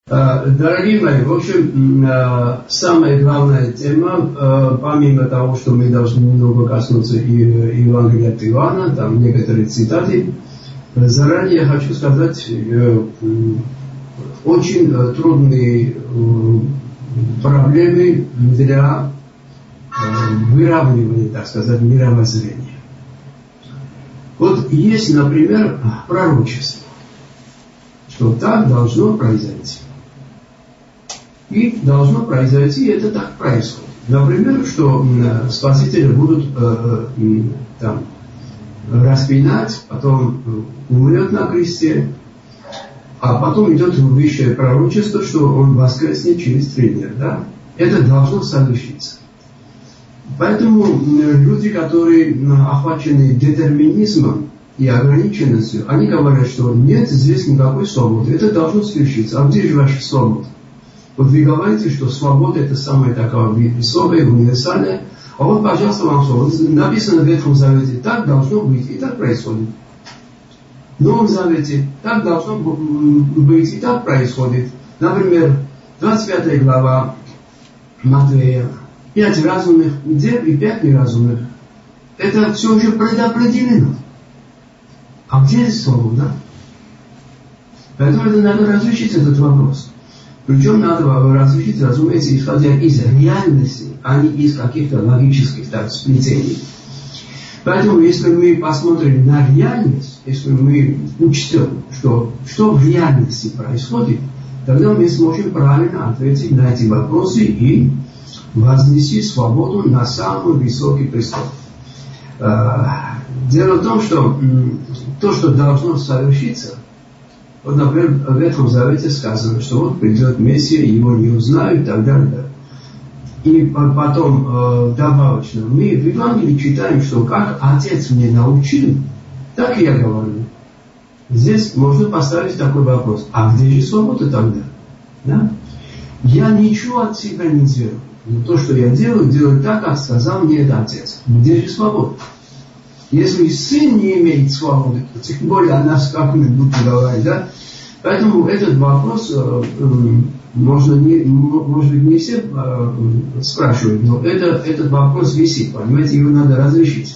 Дорогие мои, в общем, самая главная тема, помимо того, что мы должны немного коснуться и Евангелия от Иоанна, там некоторые цитаты, заранее хочу сказать, очень трудные проблемы для выравнивания, так сказать, мировоззрения. Вот есть, например, пророчество, что так должно произойти. И должно произойти, это так происходит. Например, что Спасителя будут там распинать, потом умрет на кресте, а потом идет высшее пророчество, что он воскреснет через 3 дня. Да? Это должно совершиться. Поэтому люди, которые охвачены детерминизмом и ограниченностью, они говорят, что нет здесь никакой свободы. Это должно свершиться. А где же ваша свобода? Вот вы говорите, что свобода это самая такая высокая, универсальная. А вот, пожалуйста, вам свобода. Написано в Ветхом Завете, так должно быть, и так происходит. В Новом Завете так должно быть, и так происходит. Например, 25 глава Матвея. 5 разумных дев и 5 неразумных. Это все уже предопределено. А где здесь свобода? Поэтому это надо разрешить этот вопрос. Причем надо разрешить, разумеется, исходя из реальности, а не из каких-то логических сплетений. Поэтому, если мы посмотрим на реальность, если мы учтем, что в реальности происходит, тогда мы сможем правильно ответить на эти вопросы и вознести свободу на самый высокий престол. Дело в том, что то, что должно совершиться, вот, например, в Ветхом Завете сказано, что вот придет Мессия, его не узнают и так далее. И потом добавочно, мы в Евангелии читаем, что как Отец мне научил, так и я говорю. Здесь можно поставить такой вопрос. А где же свобода тогда? Да? Я ничего от себя не делаю. Но то, что я делаю так, как сказал мне это Отец. Где же свобода? Если Сын не имеет свободы, то тем более о нас как-нибудь говорить, да? Поэтому этот вопрос, может быть, не все спрашивают, но этот вопрос висит, понимаете, его надо разрешить.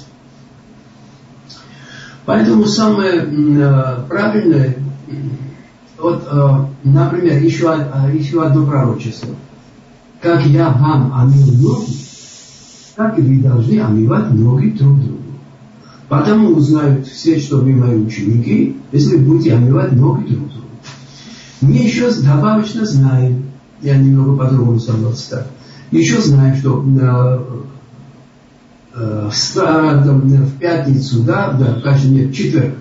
Поэтому самое правильное, вот, например, еще одно пророчество. Как я вам омыл ноги, так и вы должны омывать ноги друг другу. Потому узнают все, что вы мои ученики, если будете омывать ноги друг другу. Мы еще добавочно знаем, я немного по-другому собрался так, еще знаем, что в пятницу, в четверг,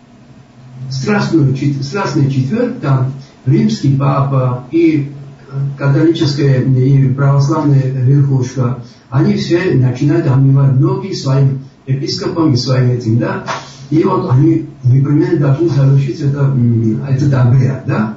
страстный четверг, там римский папа и католическая и православная верхушка, они все начинают омывать ноги своим епископам и своим этим, да, и вот они непременно должны завершить этот обряд, да.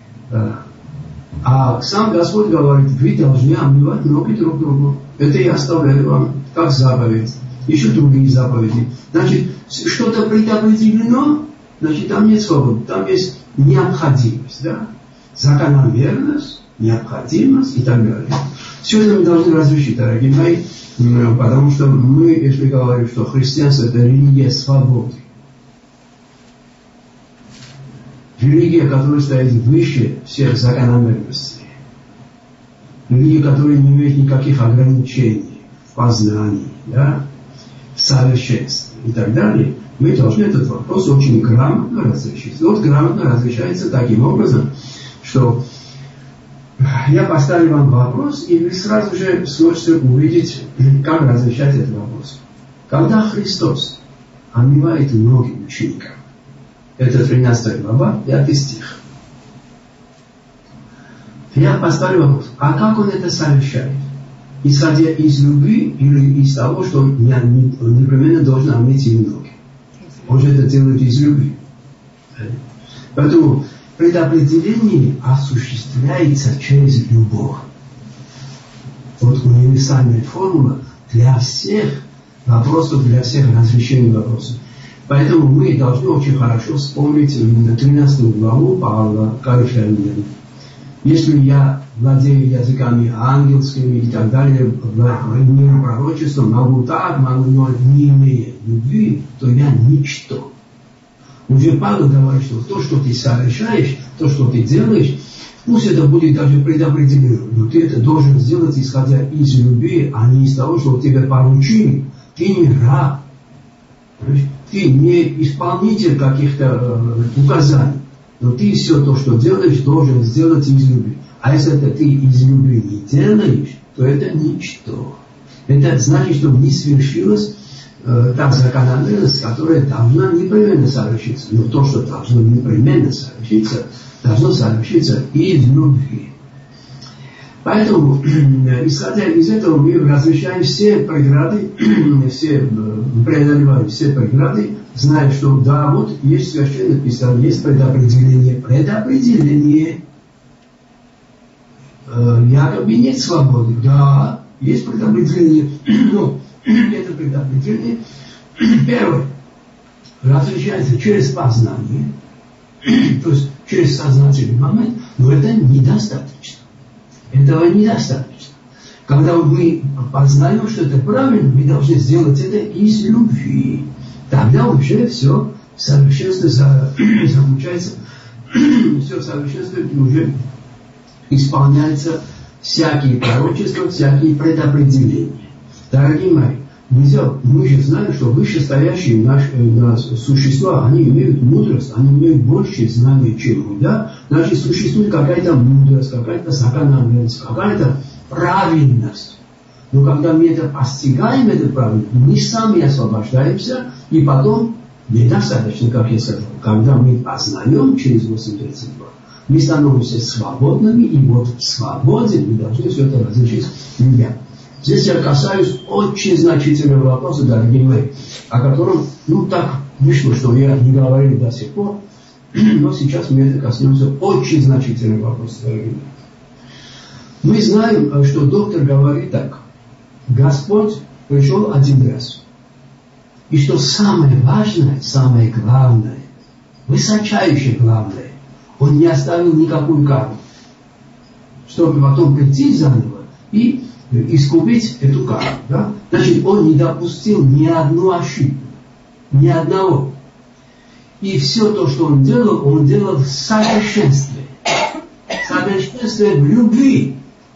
А сам Господь говорит, вы должны омывать ноги друг другу. Это я оставляю вам как заповедь. Еще другие заповеди. Значит, что-то предопределено, значит, там нет свободы, там есть необходимость, да? Закономерность, необходимость и так далее. Все это мы должны разрешить, дорогие мои, потому что мы, если говорим, что христианство это религия свободы, религия, которая стоит выше всех закономерностей. Религия, которая не имеет никаких ограничений в познании, да, в совершенстве и так далее. Мы должны этот вопрос очень грамотно разрешить. Вот грамотно разрешается таким образом, что я поставлю вам вопрос, и вы сразу же сможете увидеть, как разрешать этот вопрос. Когда Христос омывает ноги ученикам, это 13 глава, 5 стих. Я поставлю вопрос, а как он это совершает? Исходя из любви или из того, что он непременно должен омыть им ноги? Он же это делает из любви. Поэтому предопределение осуществляется через любовь. Вот универсальная формула для всех вопросов, для всех разрешений вопросов. Поэтому мы должны очень хорошо вспомнить 13 главу Павла к Коринфянам. Если я владею языками ангельскими и так далее, имею пророчество, могу так, могу, но не имея любви, то я ничто. Уже Павел говорит, что то, что ты совершаешь, то, что ты делаешь, пусть это будет даже предопределено, но ты это должен сделать, исходя из любви, а не из того, что тебе поручили. Ты не раб, ты не исполнитель каких-то указаний. Но ты все то, что делаешь, должен сделать из любви. А если это ты из любви не делаешь, то это ничто. Это значит, что не свершилась та закономерность, которая должна непременно совершиться. Но то, что должно непременно совершиться, должно совершиться из любви. Поэтому, исходя из этого, мы разрешаем все преграды, преодолеваем все преграды, зная, что да, вот есть Священное Писание, есть предопределение. Предопределение. Якобы нет свободы. Да, есть предопределение. Но это предопределение, первое, разрешается через познание, то есть через сознательный момент, но это недостаточно. Этого недостаточно. Когда мы познаем, что это правильно, мы должны сделать это из любви. Тогда уже все совершенство заключается, все совершенство уже исполняется всякие пророчества, всякие предопределения. Дорогие мои, мы же знаем, что вышестоящие наши существа, они имеют мудрость, они имеют больше знаний, чем мы. Да? Значит, существует какая-то мудрость, какая-то закономерность, какая-то правильность. Но когда мы это постигаем, это правильно, мы сами освобождаемся, и потом недостаточно, как я сказал, когда мы познаем через 8:32, мы становимся свободными, и вот в свободе мы должны все это разрешить любя. Здесь я касаюсь очень значительного вопроса, дорогие мои, о котором, так вышло, что я не говорил до сих пор, но сейчас мы это коснемся очень значительного вопроса, дорогие мои. Мы знаем, что доктор говорит так: Господь пришел один раз. И что самое важное, самое главное, высочайшее главное, Он не оставил никакую карму, чтобы потом прийти заново и искупить эту карму. Да? Значит, Он не допустил ни одну ошибку, ни одного. И все то, что Он делал в совершенстве. Совершенстве в любви.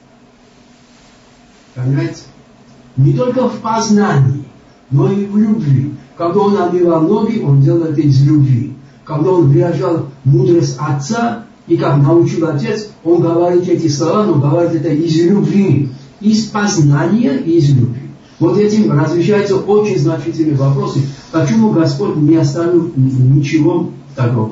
Понимаете? Не только в познании, но и в любви. Когда Он омывал ноги, Он делал это из любви. Когда Он выражал мудрость Отца, и как научил Отец, Он говорит эти слова, но говорит это из любви. Из познания и из любви. Вот этим разрешаются очень значительные вопросы. Почему Господь не оставил ничего такого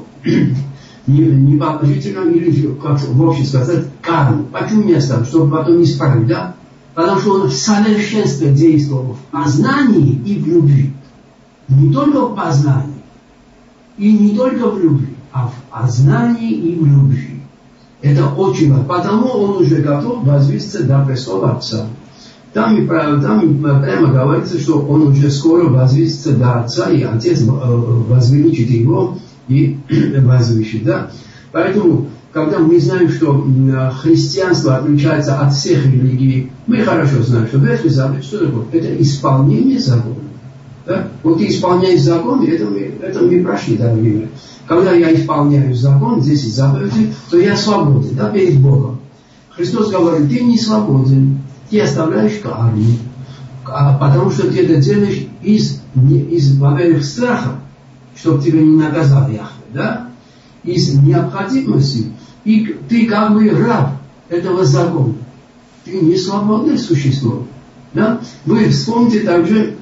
не положительного, или, как вообще сказать, карму? Почему не оставил? Чтобы потом исправить, да? Потому что Он в совершенстве действовал в познании и в любви. Не только в познании и не только в любви, а в познании и в любви. Это очень важно. Потому Он уже готов возвыситься до престола Отца. Там прямо говорится, что Он уже скоро возвысится до Отца, и Отец возвеличит Его и возвысит. Да? Поэтому, когда мы знаем, что христианство отличается от всех религий, мы хорошо знаем, что Ветхий Завет, что такое? Это исполнение закона. Да? Вот ты исполняешь закон, это мы прошли, дорогие мои. Когда я исполняю закон, 10 заповедей, то я свободен, да, перед Богом. Христос говорит: ты не свободен, ты оставляешь карму, потому что ты это делаешь во-первых, страха, чтобы тебя не наказал Яхве, да, из необходимости, и ты как бы раб этого закона. Ты не свободное существо. Да? Вы вспомните также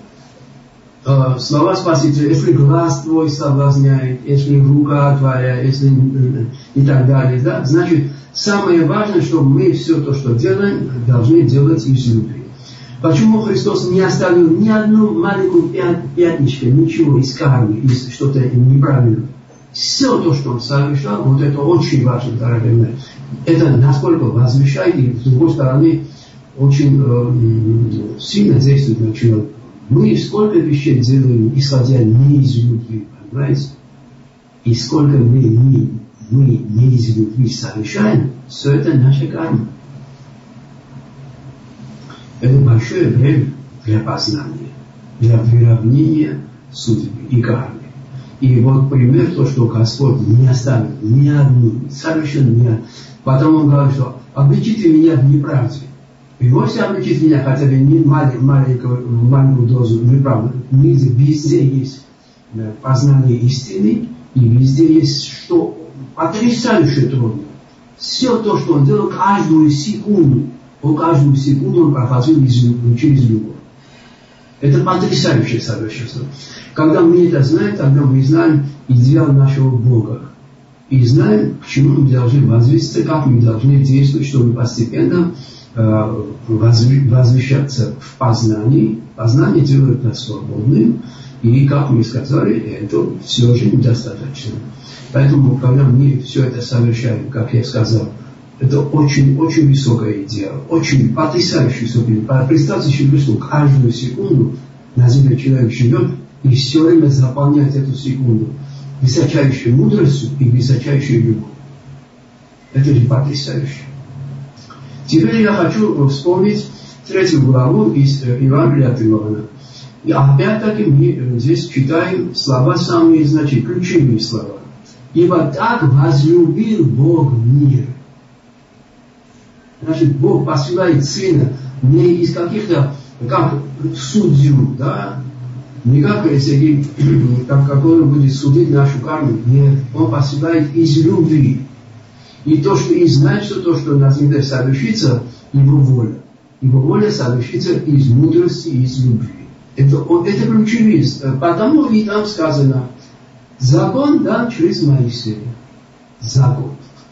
слова Спасителя: если глаз твой соблазняет, если рука твоя, если и так далее. Да? Значит, самое важное, что мы все то, что делаем, должны делать из любви. Почему Христос не оставил ни одну маленькую пятничку, ничего из кармы, из что-то неправильного? Все то, что Он совершал, вот это очень важно, дорогие мои. Это насколько возвышает, и с другой стороны очень сильно действует на человека. Мы сколько вещей делаем, исходя не из любви, понимаете? И сколько мы мы не из любви совершаем, все это наша карма. Это большое время для познания, для выравнения судьбы и кармы. И вот пример, то, что Господь не оставил ни одну, совершенно ни одну. Потом Он говорит, что обличите меня в неправде. И вовсе обличить меня хотя бы не маленькую дозу неправды. Везде есть познание истины, и везде есть что потрясающе трудно. Все то, что Он делал, каждую секунду Он проходил через любовь. Это потрясающее совершенство. Когда мы это знаем, тогда мы знаем идеал нашего Бога. И знаем, к чему мы должны возвыситься, как мы должны действовать, чтобы постепенно возвышаться в познании. Познание делает нас свободным. И, как мы сказали, это все же недостаточно. Поэтому, когда мы все это совершаем, как я сказал, это очень-очень высокая идея, очень потрясающая идея. Представьте себе, что каждую секунду на земле человек живет и все время заполняет эту секунду высочайшей мудростью и высочайшей любовью. Это же потрясающе. Теперь я хочу вспомнить 3 главу из Евангелия от Иоанна. И опять-таки мы здесь читаем слова самые значительные, ключевые слова. «Ибо так возлюбил Бог мир». Значит, Бог посылает Сына не из каких-то, как судью, да, не как если который будет судить нашу карму. Нет, Он посылает из любви. И то, что и знает, что то, что на земле совершится, Его воля. Его воля совершится из мудрости, из любви. Это ключевые. Потому и там сказано, закон дан через Моисея. Закон.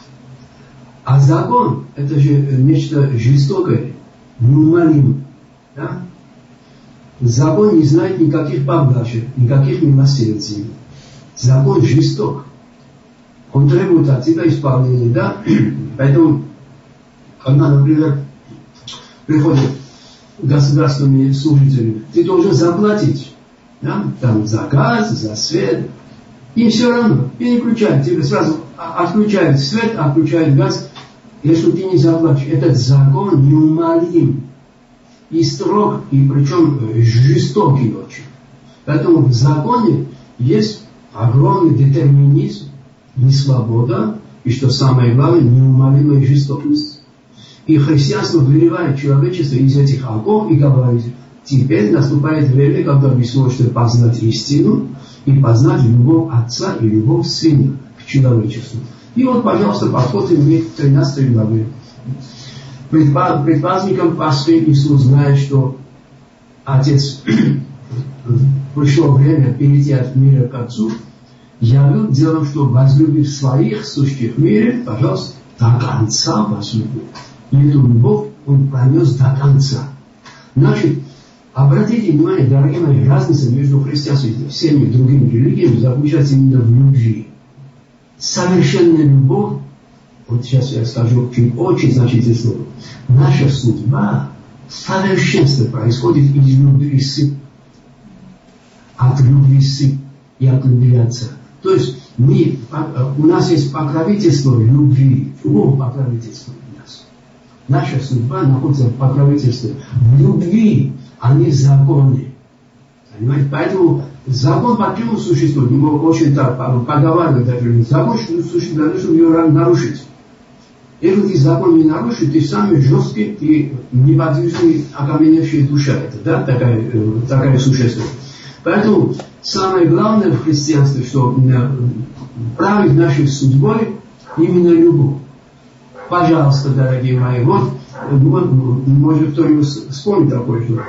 А закон – это же нечто жестокое, неумолимое. Да? Закон не знает никаких поблажек, никаких милосердий. Закон жесток. Он требует от тебя исполнения. Да? Поэтому, когда, например, приходят государственные служители, ты должен заплатить. Да? Там за газ, за свет. Им все равно. Переключают. Тебе сразу отключают свет, отключают газ. Если ты не заплатишь, этот закон неумолим и строг, и причем жестокий очень. Поэтому в законе есть огромный детерминизм, несвобода, и что самое главное, неумолимая жестокость. И христианство выливает человечество из этих оков и говорит, теперь наступает время, когда вы сможете познать истину и познать любовь Отца и любовь Сына к человечеству. И вот, пожалуйста, подходим к 13 главе. Пред праздником Пасхи Иисус, зная, что Отец пришло время перейти от мира к Отцу, явил делом, что возлюбив своих сущих в мире, пожалуйста, до конца возлюбил. И эту любовь Он пронес до конца. Значит, обратите внимание, дорогие мои, разница между христианством и всеми другими религиями заключается именно в любви. Совершенная любовь, вот сейчас я скажу очень значительное слово, наша судьба, совершенство происходит из любви от любви и от любви Отца. То есть у нас есть покровительство любви, любовь покровительства у нас. Наша судьба находится в покровительстве в любви, а не в законе. Понимаете? Поэтому закон почему существует? Его очень так поговаривают даже. Закон существует для того, чтобы его нарушить. Если ты закон не нарушишь, ты самый жесткий и неподвижный, окаменевшая душа. Это, да, такая существо. Поэтому самое главное в христианстве, что править нашей судьбой именно любовь. Пожалуйста, дорогие мои, вот может кто-нибудь вспомнит такое, что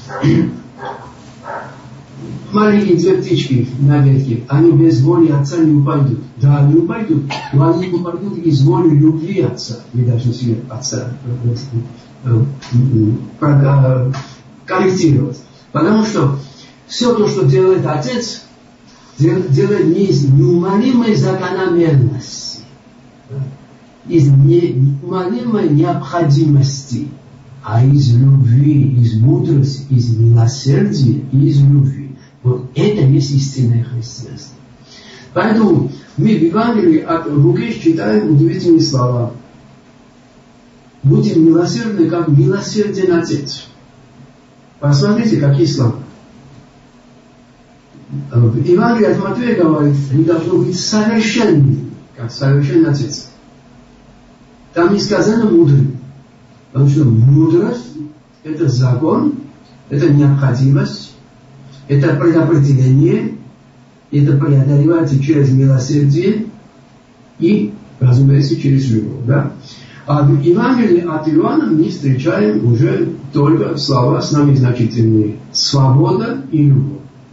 маленькие две птички на ветке, они без воли Отца не упадут. Да, они упадут, но они упадут из воли любви Отца. Мы должны себе Отца корректировать. Потому что все то, что делает Отец, делает не из неумолимой закономерности, из неумолимой необходимости, а из любви, из мудрости, из милосердия и из любви. Вот это есть истинное христианство. Поэтому Мы в Евангелии от Луки читаем удивительные слова. Будьте милосердны, как милосерден Отец. Посмотрите, какие слова. В Евангелии от Матфея говорит, мы должны быть совершенными, как совершенный Отец. Там не сказано мудрым, потому что мудрость – это закон, это необходимость, это предопределение, это преодолевается через милосердие и, разумеется, через любовь. Да? А в Евангелии от Иоанна мы встречаем уже только слова с нами значительные. Свобода и любовь.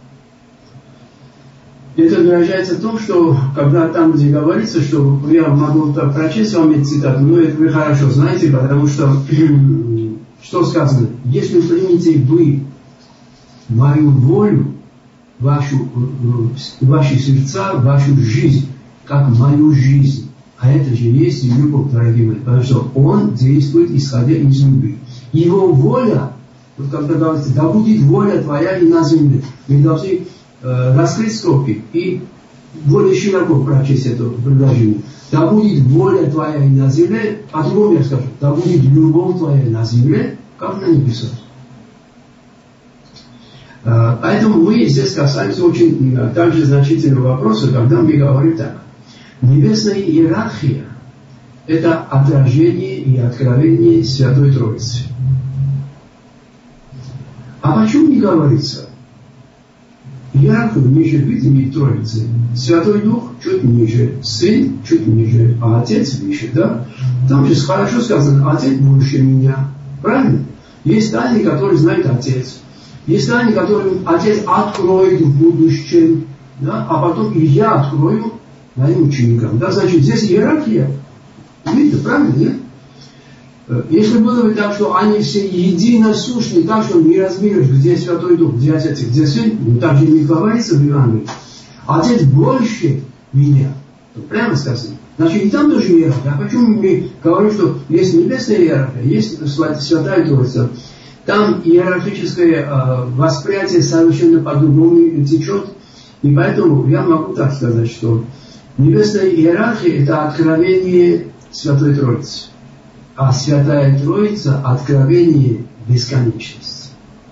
Это выражается в том, что когда там, где говорится, что я могу прочесть вам эту цитату, но это вы хорошо знаете, потому что, что сказано, если примете вы мою волю, ваши сердца, вашу жизнь, как мою жизнь, а это же есть любовь, дорогие мои, потому что он действует, исходя из любви. Его воля, вот когда говорится, да будет воля твоя и на земле, мы должны раскрыть скобки и более широко прочесть это предложение. Да будет воля твоя и на земле, по-другому я скажу, да будет любовь твоя на земле, как на небесах. Поэтому мы здесь касаемся очень также значительного вопроса, когда мы говорим так. Небесная иерархия – это отражение и откровение Святой Троицы. А почему не говорится? Иерархию ниже видимой Троицы. Святой Дух чуть ниже, Сын чуть ниже, а Отец выше, да? Там же хорошо сказано, Отец больше меня. Правильно? Есть тайны, которые знает Отец. Есть тайны, которые Отец откроет в будущем, да? А потом и я открою моим ученикам. Да? Значит, здесь иерархия. Видите, правильно, нет? Если было бы так, что они все единосущны, так что не разберешь, где Святой Дух, где Отец и где Сын, ну так же не говорится в Евангелии. Отец больше меня. Прямо сказано. Значит, и там тоже иерархия. А почему мы говорим, что есть небесная иерархия, есть Святая Троица? Там иерархическое восприятие совершенно по-другому течет. И поэтому я могу так сказать, что небесная иерархия – это откровение Святой Троицы. А Святая Троица – откровение бесконечности.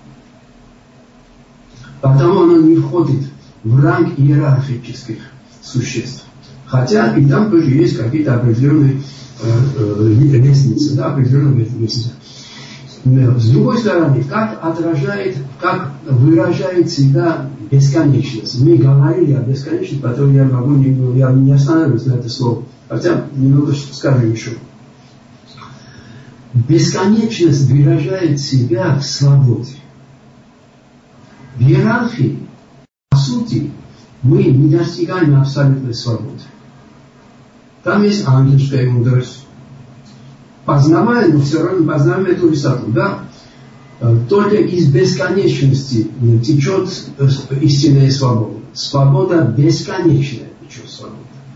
Потому она не входит в ранг иерархических существ. Хотя и там тоже есть какие-то определенные лестницы, да, определенные лестницы. С другой стороны, как выражает себя бесконечность. Мы говорили о бесконечности, поэтому я не останавливаюсь на это слово. Хотя немного скажем еще. Бесконечность выражает себя в свободе. В иерархии, по сути, мы не достигаем абсолютной свободы. Там есть ангельская мудрость. Познавая, но все равно познаваем эту высоту. Да? Только из бесконечности течет истинная свобода. Свобода бесконечная течет свобода.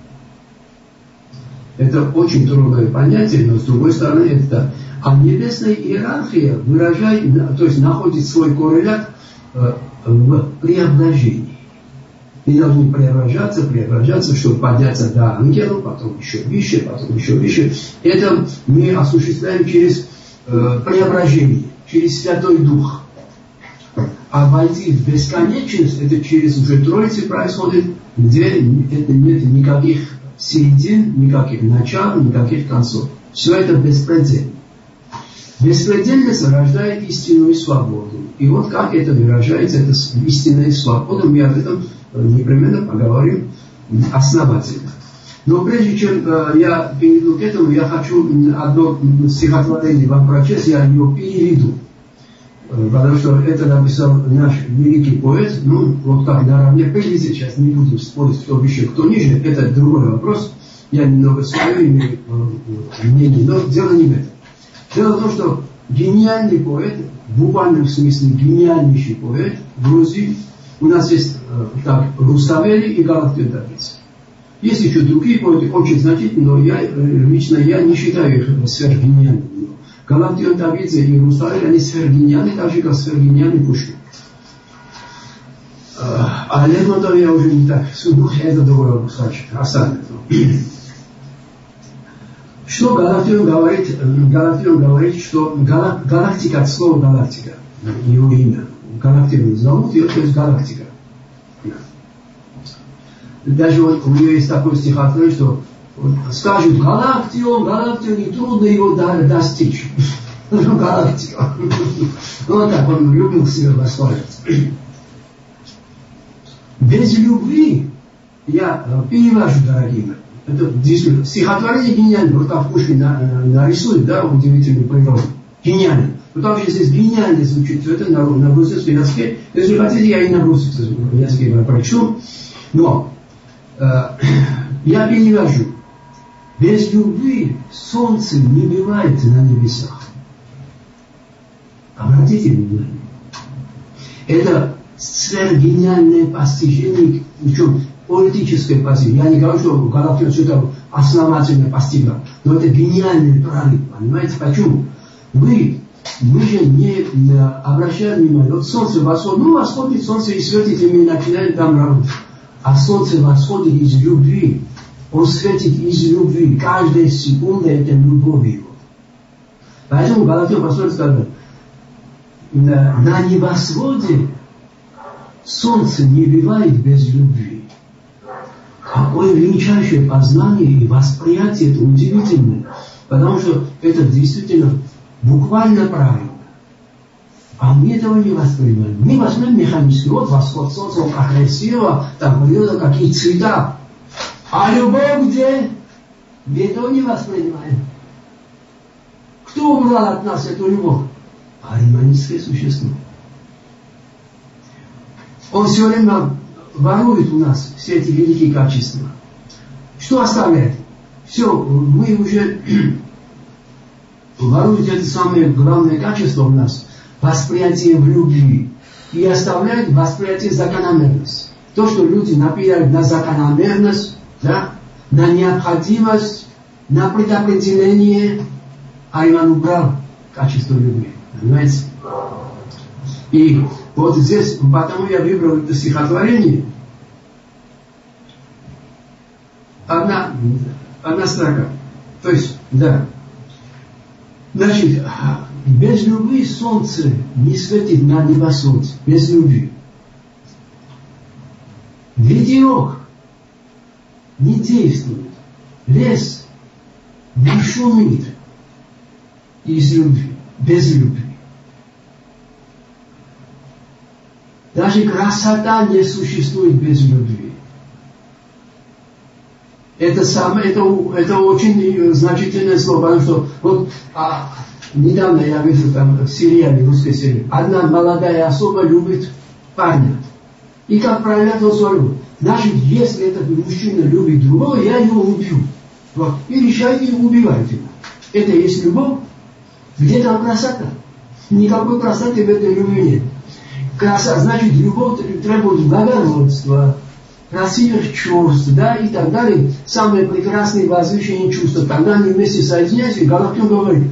Это очень трудное понятие, но с другой стороны это. А небесная иерархия выражает, то есть находит свой коррелят в преображении. И должны преображаться, чтобы подняться до ангелов, потом еще выше. Это мы осуществляем через преображение, через Святой Дух. А войти в бесконечность, это через уже Троицы происходит, где это нет никаких середин, никаких начал, никаких концов. Все это беспредельно. Беспредельность рождает истинную свободу. И вот как это выражается, это истинная свобода, мы об этом непременно поговорим основательно. Но прежде чем я перейду к этому, я хочу одно стихотворение вам прочесть, я его переведу. Потому что это написал наш великий поэт, ну, вот как наравне пели сейчас, не будем спорить, кто выше, кто ниже, это другой вопрос. Я немного свое имею мнение, но дело не в этом. Дело в том, что гениальный поэт, в буквальном смысле гениальнейший поэт в Грузии, у нас есть Руставели и Галактион Тавидзе. Есть еще другие поэты, очень значительные, но лично я не считаю их сверхгениальными. Галактион Тавидзе и Руставели, они сверхгениальны, так же как сверхгениальный Пушкин. А Лермонтов я уже не так, ну, это другое, оставим. Что Галактион говорит, что галактика, от слова галактика, его имя. Галактион зовут ее, то есть галактика. Даже вот у нее есть такой стихотворение, что скажут Галактион, и трудно его достичь. Галактика. Вот так он любил себя восхваливать. Без любви, я перевожу, дорогие мои, это действительно стихотворение гениально, вот как Пушкин нарисует, да, удивительную природу. Гениально. Но также здесь гениально звучит все это на русском языке. Если хотите, я и на русском языке прочту. Но я перевожу. Без любви солнце не бывает на небесах. Обратите внимание. Это сверхгениальное постижение, причем политическое постижение. Я не говорю, что Галактион что-то основательно постигал, но это гениальный прорыв. Понимаете, почему? Мы же не обращаем внимания. Вот солнце восходит, восходит солнце и светит, и мы начинаем там работать. А солнце восходит из любви. Он светит из любви. Каждая секунда это любовь его. Поэтому Галактион послушайте, сказал, на небосводе солнце не бывает без любви. Какое величайшее познание и восприятие, это удивительно. Потому что это действительно буквально правильно. А мы этого не воспринимаем. Мы воспринимаем механически. Вот восход солнца, он как красиво, там природа, какие цвета. А любовь где? Мы этого не воспринимаем. Кто убрал от нас эту любовь? Ариманическое существо. Он все время ворует у нас все эти великие качества. Что оставляет? Все, мы уже воруют это самое главное качество у нас. Восприятие в любви. И оставляют восприятие закономерности. То, что люди напирают на закономерность, да, на необходимость, на предопределение, а Иван убрал качество любви. Понимаете? И вот здесь, потому я выбрал это стихотворение. Одна строка. То есть, да. Значит, без любви солнце не светит на небосводе. Без любви. Ветерок не действует. Лес не шумит из любви. Без любви. Даже красота не существует без любви. Это очень значительное слово, потому что вот недавно я видел там в сериале, русской серии, одна молодая особа любит парня. И как проявляет он свою любовь. Значит, если этот мужчина любит другого, я его убью. Вот. И решайте убивать его. Это есть любовь. Где там красота? Никакой красоты в этой любви нет. Красота, значит, любовь требует благородства, красивых чувств, да, и так далее. Самые прекрасные возвышенные чувства. Тогда они вместе соединяются, и Галактион говорит,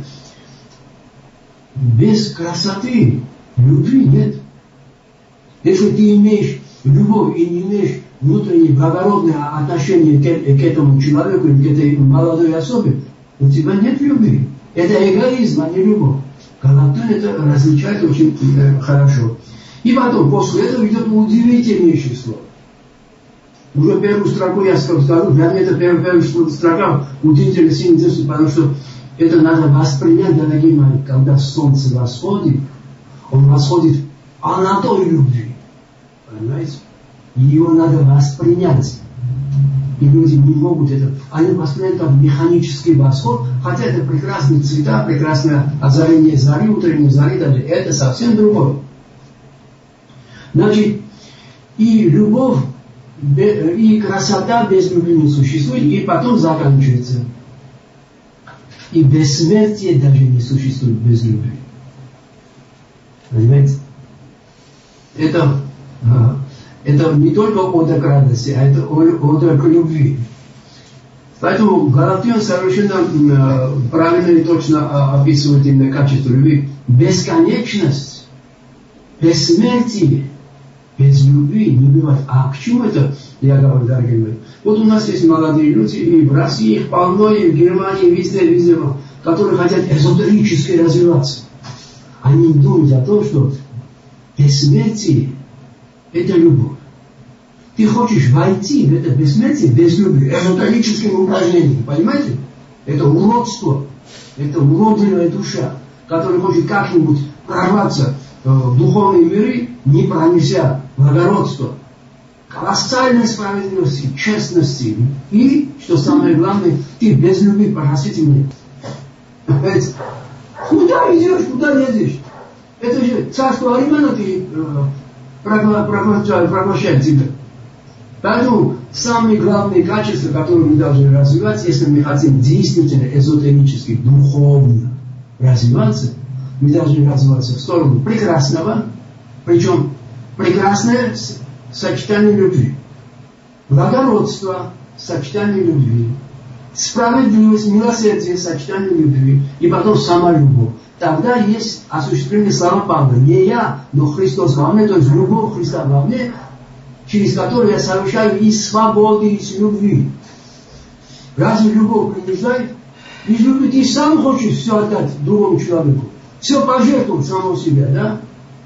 без красоты любви нет. Если ты имеешь любовь и не имеешь внутреннее благородное отношение к этому человеку, к этой молодой особе, у тебя нет любви. Это эгоизм, а не любовь. Галактион это различает очень хорошо. И потом, после этого идет удивительнейшее слово. Уже первую строку я скажу, для меня это первая строка удивительно сильно интересна, потому что это надо воспринять, дорогие мои, когда солнце восходит, он восходит на той любви. Понимаете? И его надо воспринять. И люди не могут это. Они воспринимают как механический восход, хотя это прекрасные цвета, прекрасное озарение зари, утренней зари, даже это совсем другое. Значит, и любовь, и красота без любви не существует, и потом заканчивается. И бессмертие даже не существует без любви. Понимаете? Это не только ода к радости, а это ода к любви. Поэтому Галактион совершенно правильно и точно описывает именно качество любви. Бесконечность, бессмертие Без любви не бывает. А к чему это, я говорю, дорогие мои? Вот у нас есть молодые люди, и в России их полно, и в Германии, везде, которые хотят эзотерически развиваться. Они думают о том, что бессмертие – это любовь. Ты хочешь войти в это бессмертие без любви, эзотерическим упражнением, понимаете? Это уродство, это уродливая душа, которая хочет как-нибудь прорваться в духовные миры, не пронеся благородство, колоссальной справедливости, честности. И, что самое главное, ты без любви, простите меня. Куда идешь, куда лезешь? Это же царство Аримана ты проглощает тебя. Поэтому самые главные качества, которые мы должны развивать, если мы хотим действительно эзотерически, духовно развиваться, мы должны развиваться в сторону прекрасного, причем прекрасное сочетание любви, благородство, сочетание любви, справедливость, милосердие, сочетание любви, и потом сама любовь. Тогда есть осуществление слова Павла. Не я, но Христос во мне, то есть любовь Христа во мне, через которую я совершаю из свободы, из любви. Разве любовь принуждает? Из любви ты сам хочешь все отдать другому человеку. Все пожертвовать самого себя, да?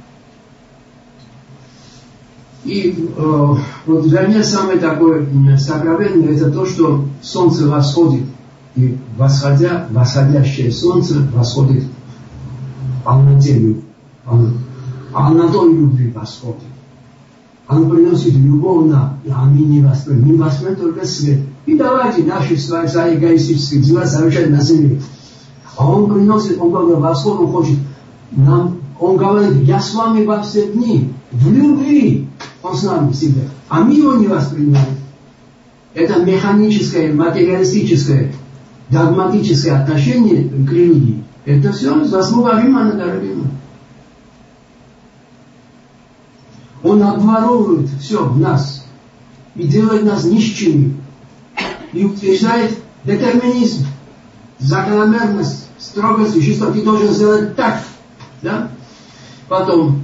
И вот для меня самое такое сокровенное, это то, что солнце восходит, и восходящее солнце восходит в полноте, полнотой любви восходит. Оно приносит любовь нам, а мы не воспринимаем. Мы воспринимаем только свет. И давайте наши свои эгоистические дела совершать на земле. А он приносит, он когда восход, он хочет нам, он говорит, я с вами во все дни, в любви. Он с нами всегда. А мы его не воспринимаем. Это механическое, материалистическое, догматическое отношение к религии. Это все заслуга Аримана, дорогие мои. Он обворовывает все в нас и делает нас нищими. И утверждает детерминизм, закономерность, строгость, и что ты должен сделать так. Да? Потом,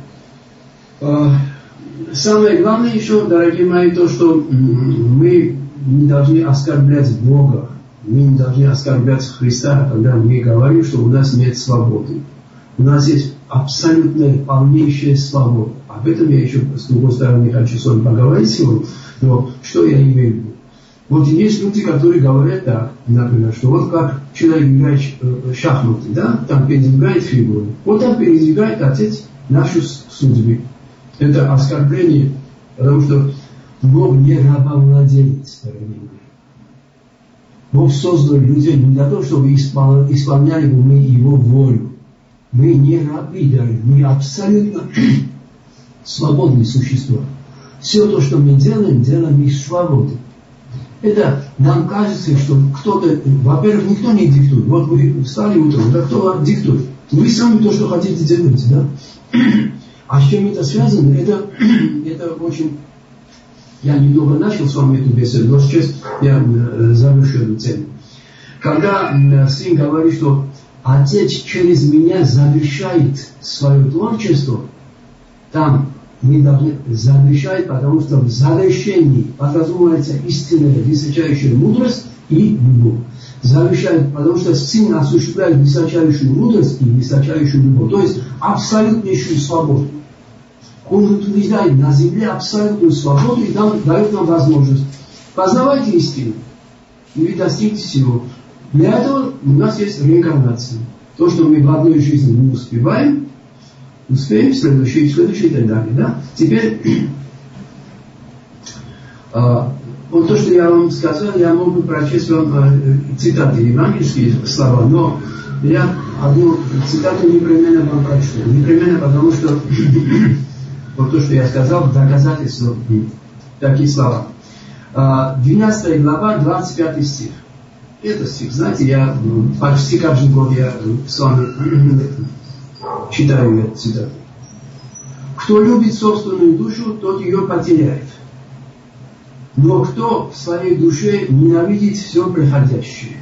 самое главное еще, дорогие мои, то, что мы не должны оскорблять Бога, мы не должны оскорблять Христа, когда мы говорим, что у нас нет свободы. У нас есть абсолютная, полнейшая свобода. Об этом я еще с другой стороны хочу с вами поговорить сегодня. Но что я имею в виду? Вот есть люди, которые говорят так, например, что вот как человек играет шахматы, да, там передвигает фигуры. Вот там передвигает Отец нашу судьбу. Это оскорбление, потому что Бог не рабовладелец, дорогие мои. Бог создал людей не для того, чтобы исполняли мы Его волю. Мы не рабы, дорогие, мы абсолютно свободные существа. Все то, что мы делаем, делаем из свободы. Это нам кажется, что кто-то, во-первых, никто не диктует. Вот вы встали утром, да кто вам диктует? Вы сами то, что хотите, делаете, да? А с чем это связано? Это очень... Я немного начал с вами эту беседу, но сейчас я завершу эту тему. Когда сын говорит, что Отец через меня завершает свое творчество, там мы должны завершать, потому что в завершении подразумевается истинная, высочайшая мудрость и любовь. Завершает, потому что сын осуществляет высочайшую мудрость и высочайшую любовь, то есть абсолютнейшую свободу. Он утверждает на земле абсолютную свободу и дает нам возможность. Познавайте истину, и вы достигнете всего. Для этого у нас есть реинкарнация. То, что мы в одной жизни не успеем, в следующей и так далее. Да? Теперь, вот то, что я вам сказал, я мог бы прочесть вам цитаты, евангельские слова, но я одну цитату непременно вам прочту. Непременно, потому что вот то, что я сказал, доказательство такие слова. 12 глава, 25 стих. Это стих, знаете, я почти каждый год я с вами читаю эту цитату. Кто любит собственную душу, тот ее потеряет. Но кто в своей душе ненавидит все приходящее.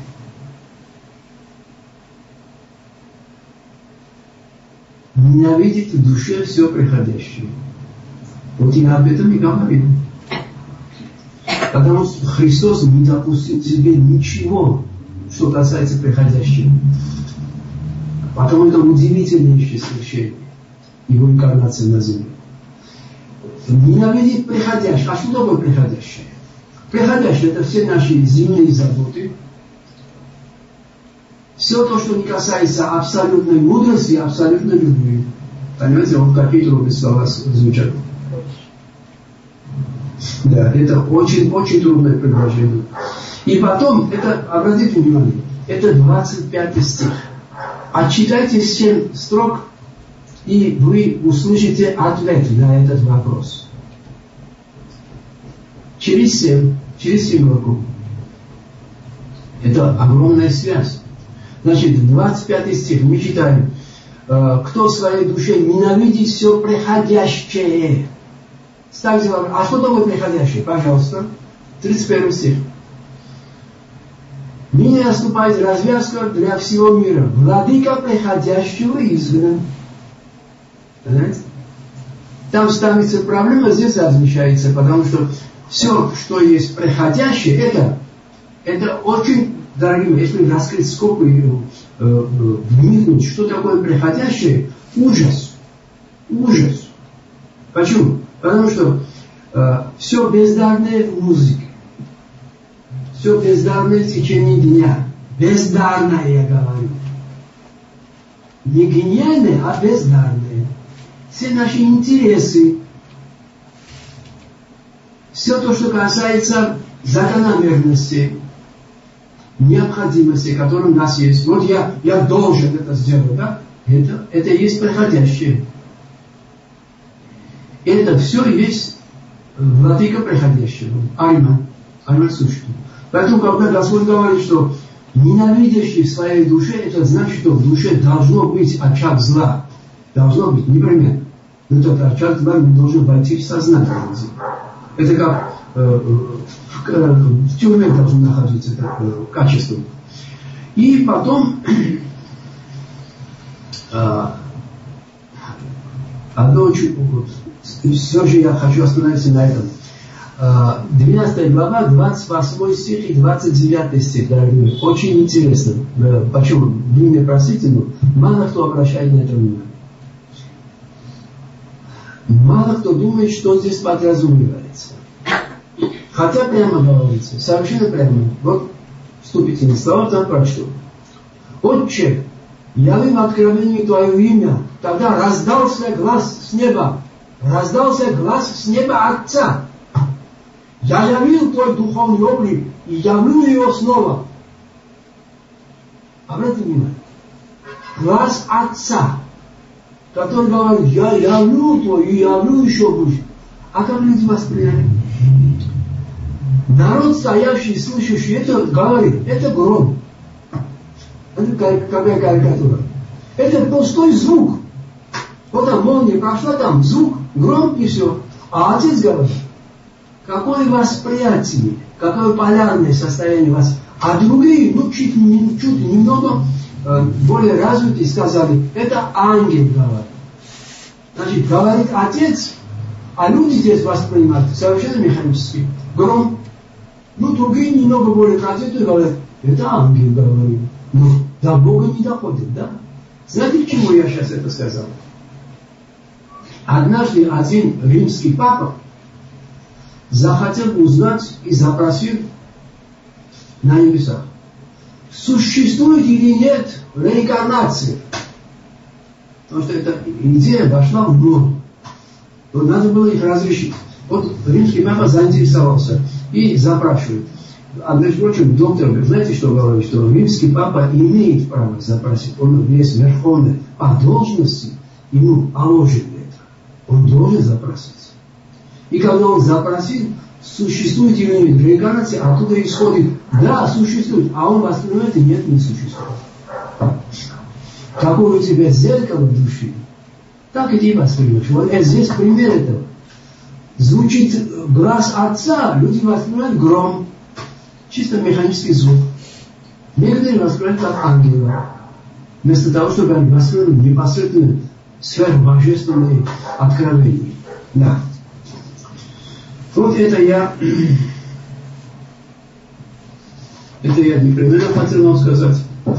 Ненавидит в душе все приходящее. Вот я об этом и говорю. Потому что Христос не допустил себе ничего, что касается приходящего. Потому это удивительнейшее совершение его инкарнации на земле. Ненавидеть приходящее. А что такое приходящее? Приходящее — это все наши земные заботы. Все то, что не касается абсолютной мудрости и абсолютной любви. Понимаете, вот какие трудные слова звучат. Да, это очень-очень трудное предложение. И потом, это, обратите внимание, это 25 стих. Отчитайте 7 строк, и вы услышите ответ на этот вопрос. Через 7 роков. Это огромная связь. Значит, 25 стих мы читаем. Кто в своей душе ненавидит все приходящее. Ставьте вопрос. А что такое приходящее? Пожалуйста. 31 стих. Ныне наступает развязка для всего мира. Владыка приходящего изгнан. Понимаете? Там ставится проблема, здесь размещается, потому что все, что есть приходящее, это очень, дорогие, если раскрыть скобку и вникнуть, что такое приходящее, ужас. Ужас. Почему? Потому что все бездарное в музыке. Все бездарное в течение дня. Бездарное, я говорю. Не гениальное, а бездарное. Все наши интересы. Все то, что касается закономерности, необходимости, которые у нас есть. Вот я должен это сделать, да? Это есть приходящее. Это все есть владыка приходящего. Альма сущего. Поэтому, когда Господь говорит, что ненавидящий в своей душе, это значит, что в душе должно быть очаг зла. Должно быть, непременно. Но этот очаг зла не должен войти в сознание. Это как в тюрьме должно находиться это качество. И потом все же я хочу остановиться на этом. 12 глава, 28 стих и 29 стих, дорогие. Очень интересно. Почему? Вы меня простите, но мало кто обращает на это внимание. Мало кто думает, что здесь подразумевается. Хотя прямо говорится, совершенно прямо. Вот вступительные слова там прочту. Отче, яви в откровении Твое имя, тогда раздался глас с неба. Раздался глас с неба Отца. Я явил Твой духовный облик и явлю его снова. Обратите внимание. Глас Отца, который говорит, я явлю Твой и явлю еще больше. А как люди восприняли? Народ, стоявший и слышащий это, говорит, это гром. Это какая карикатура. Это пустой звук. Вот там молния прошла, там звук, гром и все. А Отец говорит, какое восприятие, какое полярное состояние у вас. А другие, чуть немного более развитые сказали, это ангел говорит. Значит, говорит Отец, а люди здесь воспринимают совершенно механически. Гром. Другие немного более развитые говорят, это ангел говорит. Но до Бога не доходит, да? Знаете, к чему я сейчас это сказал? Однажды один римский папа захотел узнать и запросил на небесах, существует или нет реинкарнация. Потому что эта идея вошла в норму. Вот надо было их разрешить. Вот римский папа заинтересовался и запрашивает. А между прочим, доктор, вы знаете, что говорит? Что римский папа имеет право запросить. Он есть верховный. По должности ему положено это. Он должен запросить. И когда он запросил, существует или нет реинкарнация, оттуда исходит, да, существует, а он воспринимает, и нет, не существует. Какое у тебя зеркало в душе, так и ты воспринимаешь. Вот здесь пример этого. Звучит глаз Отца, люди воспринимают гром, чисто механический звук. Некоторые воспринимают как ангела. Вместо того, чтобы они воспринимали непосредственно сверхбожественные откровения. Да. Вот это я непременно хотел вам сказать.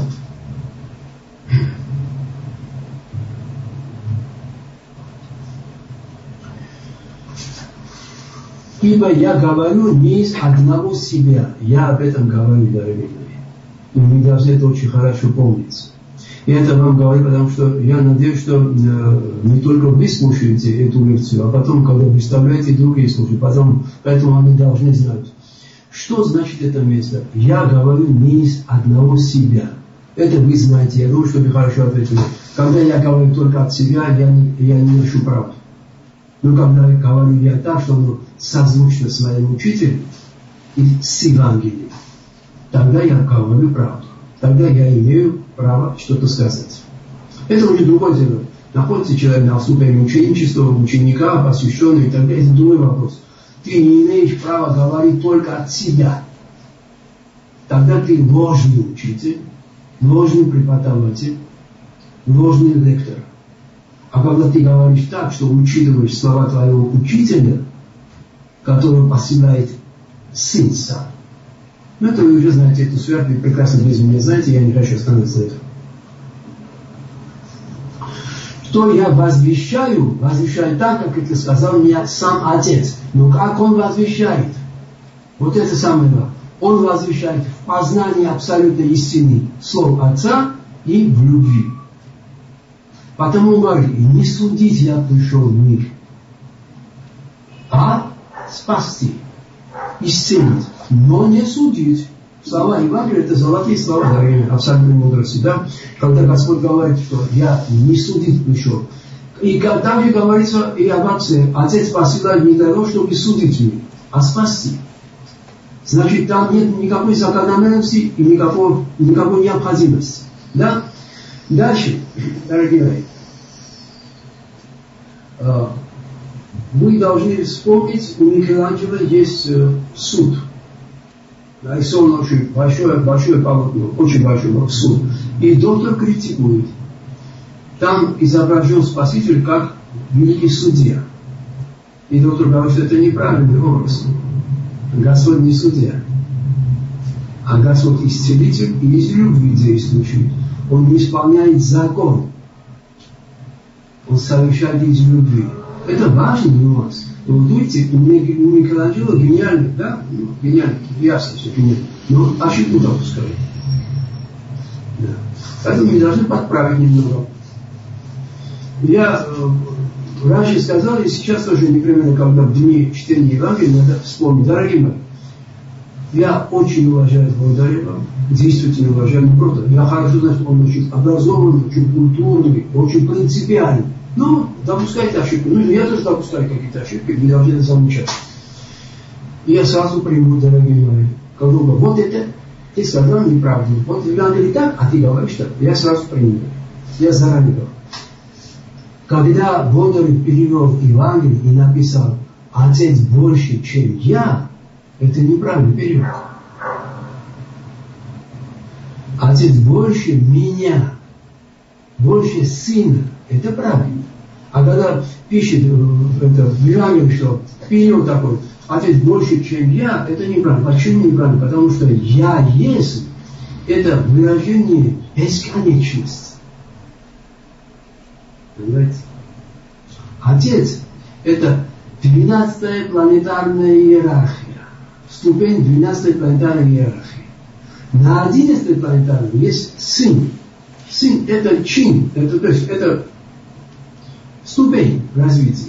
Ибо я говорю не из одного себя. Я об этом говорю, дорогие мои. И вы должны это очень хорошо помнить. Я это вам говорю, потому что я надеюсь, что не только вы слушаете эту лекцию, а потом, когда представляете, другие слушают. Поэтому они должны знать, что значит это место. Я говорю не из одного себя. Это вы знаете. Я думаю, что вы хорошо ответили. Когда я говорю только от себя, я не ношу правду. Но когда говорю я так, что оно созвучно своему учителю и с Евангелием, тогда я говорю правду. Тогда я имею право что-то сказать. Это уже другое дело. Находится человек на слухе ученичества, ученика, посвященного и так далее. Это другой вопрос. Ты не имеешь права говорить только от себя. Тогда ты ложный учитель, ложный преподаватель, ложный лектор. А когда ты говоришь так, что учитываешь слова твоего учителя, которого посылает сын сам, ну это вы уже знаете эту сферу, вы прекрасно без меня знаете, я не хочу остановиться на этом. Что я возвещаю так, как это сказал мне сам Отец. Но как Он возвещает? Вот это самое главное. Он возвещает в познании абсолютной истины слов Отца и в любви. Потому говорит, не судить я пришел в мир, а спасти, исцелить, но не судить. Слова Евангелия – это золотые слова, дорогие, абсолютной мудрости. Да? Когда Господь говорит, что я не судить пришел. И там же говорится и об Отце. Отец посылает не для того, чтобы судить мир, а спасти. Значит, там нет никакой закономерности и никакой необходимости. Да? Дальше, дорогие мои, вы должны вспомнить, у Микеланджело есть суд. Нарисован очень большое полотно, очень большой суд. И доктор критикует. Там изображен Спаситель как великий судья. И доктор говорит, что это неправильный образ. Господь не судья, а Господь исцелитель и из любви действующий. Он не исполняет закон. Он совершает из любви. Это важный нюанс. Вы видите, у Микеланджело гениальный, да? Гениальный, ясно все гениально. Но ошибку допускает. Да. Поэтому мы должны подправить немного. Я раньше сказал, и сейчас тоже непременно, когда в дни чтения Евангелия, надо вспомнить. Дорогие мои, я очень уважаю Бондарева, действительно уважаю, не просто. Я хорошо знаю, что он очень образованный, очень культурный, очень принципиальный. Но допускайте ошибки. Ну, я тоже допускаю какие-то ошибки, вы должны это замечать. И я сразу приму, дорогие мои. Когда он говорит, вот это ты сказал неправду. Вот Евангелие так, а ты говоришь так. Я сразу приму. Я заранее говорю. Когда Бондарев перевел Евангелие и написал «Отец больше, чем я», это неправильный перевод. Отец больше меня, больше сына. Это правильно. А когда пишет это в Евангелии, что перевод такой «Отец больше, чем я», это неправильно. Почему неправильно? Потому что «я есть» – это выражение бесконечности. Понимаете? Отец – это 12-я планетарная иерархия. Ступень 12-й планетарной иерархии. На 11-й планетарной есть сын. Сын – это чин, то есть это ступень развития.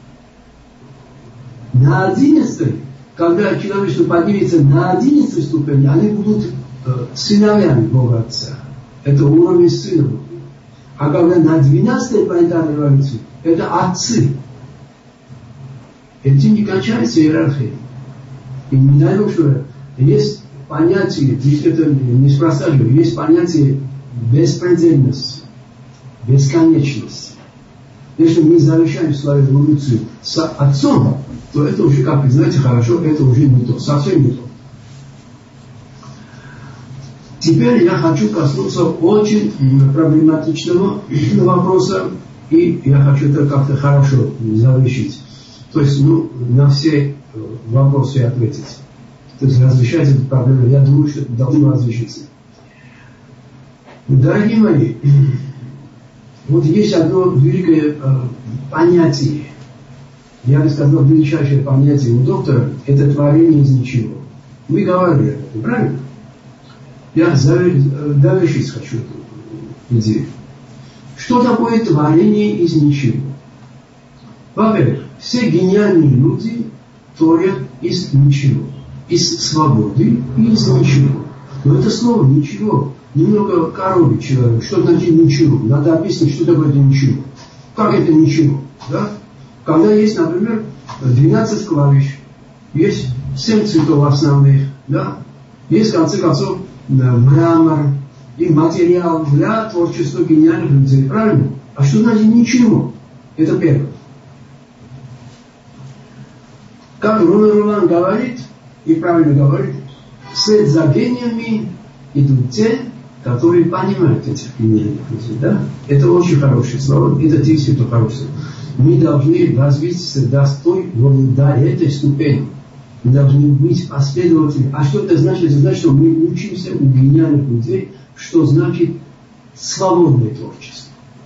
На 11-й, когда человечество поднимется на 11-й ступени, они будут сыновьями Бога Отца. Это уровень сына. А когда на 12-й планетарной эволюции, это отцы. Этим не кончается иерархия. И не дай Бог, что есть понятие, это неспроста, есть понятие беспредельности, бесконечности. Если мы завершаем свою эволюцию с отцом, то это уже, как вы знаете хорошо, это уже не то, совсем не то. Теперь я хочу коснуться очень проблематичного вопроса, и я хочу это как-то хорошо завершить. То есть, на все вопрос и ответить. То есть разрешать эту проблему. Я думаю, что это должно разрешиться. Дорогие мои, вот есть одно великое понятие. Я бы сказал, величайшее понятие у доктора – это творение из ничего. Мы говорили об этом, правильно? Я завершить хочу эту идею. Что такое творение из ничего? Во-первых, все гениальные люди творят из ничего. Из свободы и из ничего. Но это слово «ничего» немного коробит человека. Что значит «ничего»? Надо объяснить, что такое это «ничего». Как это «ничего»? Да? Когда есть, например, 12 клавиш, есть 7 цветов основных, да? Есть, в конце концов, мрамор и материал для творчества гениальных людей. Правильно? А что значит «ничего»? Это первое. Как Ролан говорит, и правильно говорит, вслед за гениями идут те, которые понимают этих гениальных людей. Да? Это очень хорошее слово, это действительно хорошее. Мы должны развиться до этой ступени. Мы должны быть последовательными. А что это значит? Это значит, что мы учимся у гениальных людей, что значит свободное творчество.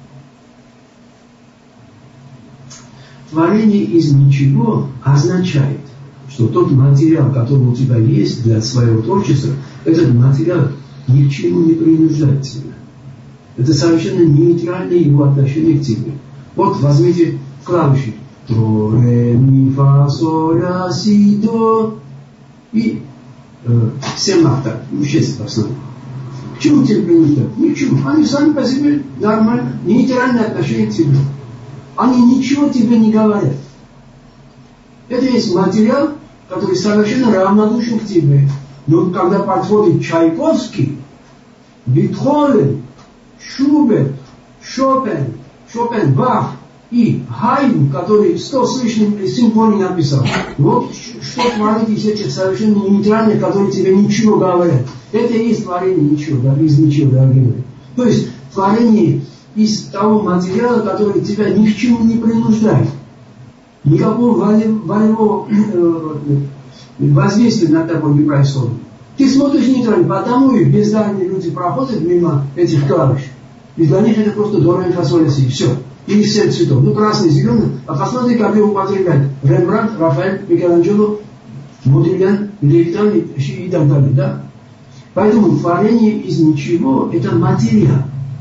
Творение из ничего означает, что тот материал, который у тебя есть для своего творчества, этот материал ни к чему не принуждает тебя. Это совершенно нейтральное его отношение к тебе. Вот возьмите клавиши. До, ре, ми, фа, соль, ля, си, до. И 7 октав. 6 в основном. К чему тебе принуждают? Ни к чему. Они сами по себе нормально. Нейтральное отношение к тебе. Они ничего тебе не говорят. Это есть материал, который совершенно равнодушен к тебе. Но когда подходит Чайковский, Бетховен, Шуберт, Шопен, Бах и Хайден, который 100 с лишним симфоний написал. Вот что творит из этих совершенно нейтральных, которые тебе ничего говорят. Это и есть творение ничего, да, из ничего, дорогие. То есть творение из того материала, который тебя ни к чему не принуждает. Никакого волевого воздействия на тобой не происходит. Ты смотришь нейтрально, потому и бездарные люди проходят мимо этих клавиш. И для них это просто до, ре, ми, фа, соль, ля, си. Все. Или 7 цветов. Ну, красный, зеленый. А посмотри, как его употребляют. Рембрандт, Рафаэль, Микеланджело, Модильян, Левитан и так далее. Да? Поэтому творение из ничего – это материал.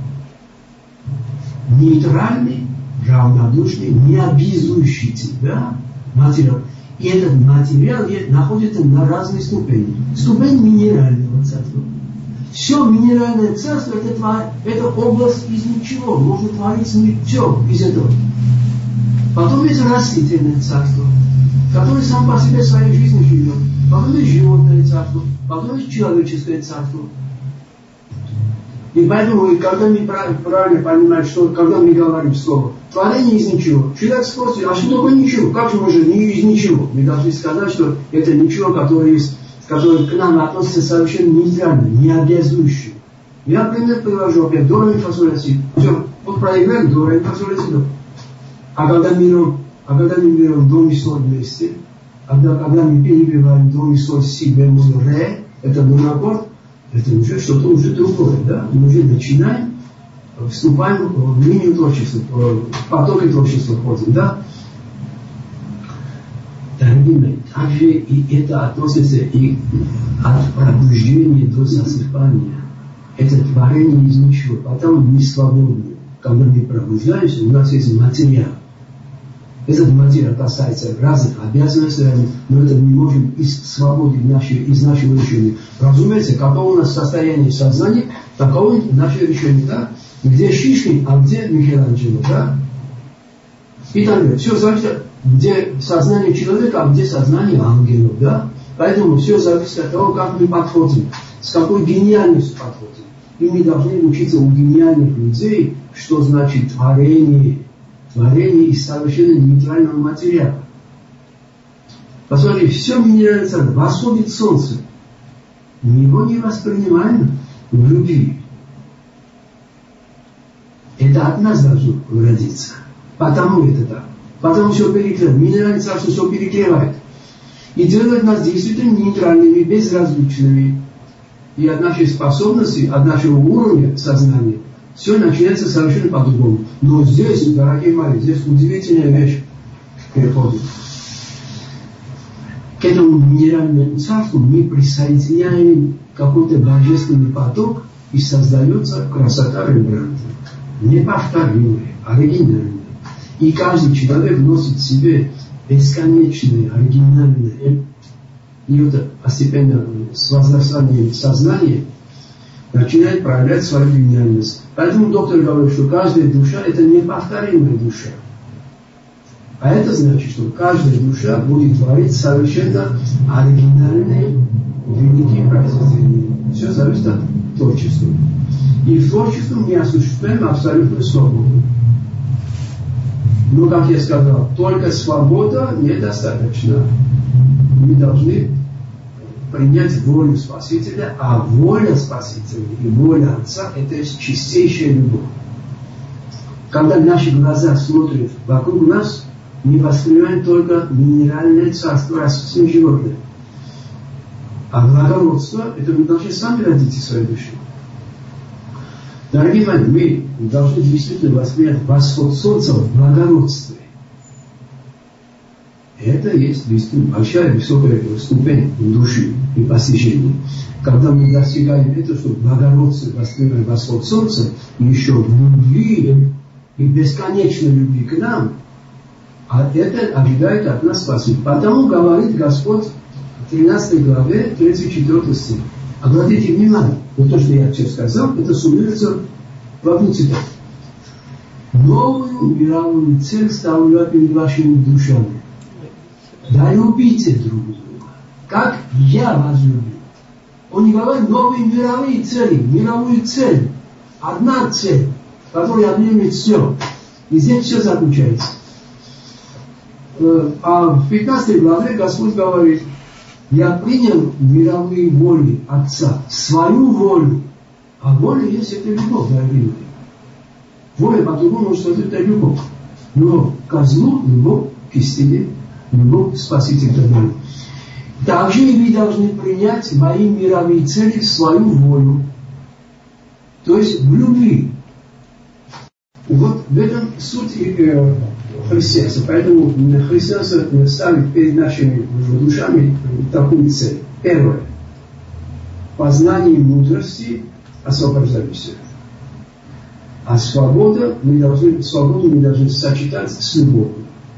Нейтральный, равнодушный, не обязующий тебя материал. И этот материал находится на разной ступени. Ступень минерального царства. Все минеральное царство это область из ничего. Можно творить все из этого. Потом есть растительное царство, которое сам по себе своей жизнью живет. Потом есть животное царство, потом есть человеческое царство. И поэтому, когда мы правильно понимаем, что когда мы говорим слово творение из ничего, человек спросит, а что такое ничего? Как же мы же не из ничего? Мы должны сказать, что это ничего, которое к нам относится совершенно нейтрально, не обязующее. Я пример привожу опять. До, ре, ми, фа, соль, ля, си. Все, вот проиграли до, ре, ми, фа, соль, ля, си, до. А когда мы берем до, ми, соль вместе, когда мы перебиваем до, ми, соль, си, бемоль, ре, это был аккорд, это уже что-то уже другое, да? Мы уже начинаем, вступаем в линию творчества, в потоки творчества входим, да? Дорогие мои, также и это относится и от пробуждения до засыпания. Это творение из ничего, потому мы свободны. Когда мы пробуждаемся, у нас есть материал. Этот материал касается разных обязанностей, но это мы можем из свободы, из нашего решения. Разумеется, каково у нас состояние сознания, таково наше решение, да? Где Шишкин, а где Микеланджело, да? И так далее. Все зависит, где сознание человека, а где сознание ангелов, да? Поэтому все зависит от того, как мы подходим, с какой гениальностью подходим. И мы должны учиться у гениальных людей, что значит творение из совершенно нейтрального материала. Посмотрите, все минеральное царство, восходит солнце. Мы его не воспринимаем в любви. Это от нас должно родиться. Потому это так. Потому все перекрывает. Минеральное царство все перекрывает. и делает нас действительно нейтральными, безразличными. И от нашей способности, от нашего уровня сознания все начинается совершенно по-другому. Но здесь, дорогие мои, здесь удивительная вещь приходит. К этому минеральному царству мы присоединяем какой-то божественный поток, и создается красота Рембрандта. Неповторимая, оригинальная. И каждый человек носит в себе бесконечное, оригинальное. И это постепенно с возрастанием сознания начинает проявлять свою гениальность. Поэтому доктор говорит, что каждая душа – это неповторимая душа. А это значит, что каждая душа будет творить совершенно оригинальные, великие произведения. Все зависит от творчества. И в творчестве мы осуществляем абсолютную свободу. Но, как я сказал, только свобода недостаточно. Мы должны принять волю Спасителя, а воля Спасителя и воля Отца – это чистейшая любовь. Когда наши глаза смотрят вокруг нас, мы воспринимаем только минеральное царство растительных животных. А благородство – это мы должны сами родить из своей души. Дорогие мои, мы должны действительно воспринять восход солнца в благородстве. Это есть действительно большая, высокая ступень души и постижения. Когда мы достигаем этого, что в благородстве воспринимаем восход солнца, еще в любви и бесконечной любви к нам, а это ожидает от нас спасения. Потому говорит Господь в 13 главе, 34 стих. Обратите внимание, вот то, что я сейчас сказал, это суммируется в одну цитату. Новую мировую цель ставлю перед вашими душами. Да любите друг друга, как я вас люблю. Он не говорит новые мировые цели, мировую цель. Одна цель, которая обнимет все. И здесь все заключается. А в 15 главе Господь говорит, я принял мировые воли Отца, свою волю. А воля есть это любовь, дорогие мои. Воля по-другому, что это любовь. Но к злу любовь, к истине любовь, Спаситель и так далее. Также и вы должны принять мои мировые цели в свою волю. То есть в любви. Вот в этом суть христианства. Поэтому христианство ставит перед нашими душами такую цель. Первое. Познание мудрости, освобождаемся. А свободу мы должны сочетать с любовью.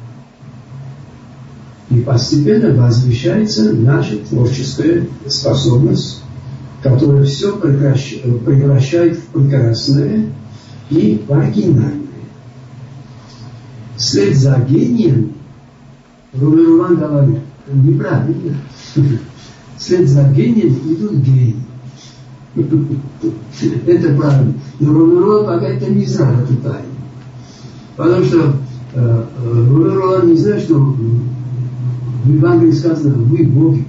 И постепенно возвращается наша творческая способность, которая все превращает в прекрасное и в оригинальное. Вслед за гением, Ролан говорит, неправильно. Вслед за гением идут гении. Это правильно. Но Ролан пока это не знает, эту тайну. Потому что Ролан не знает, что в Евангелии сказано, вы боги.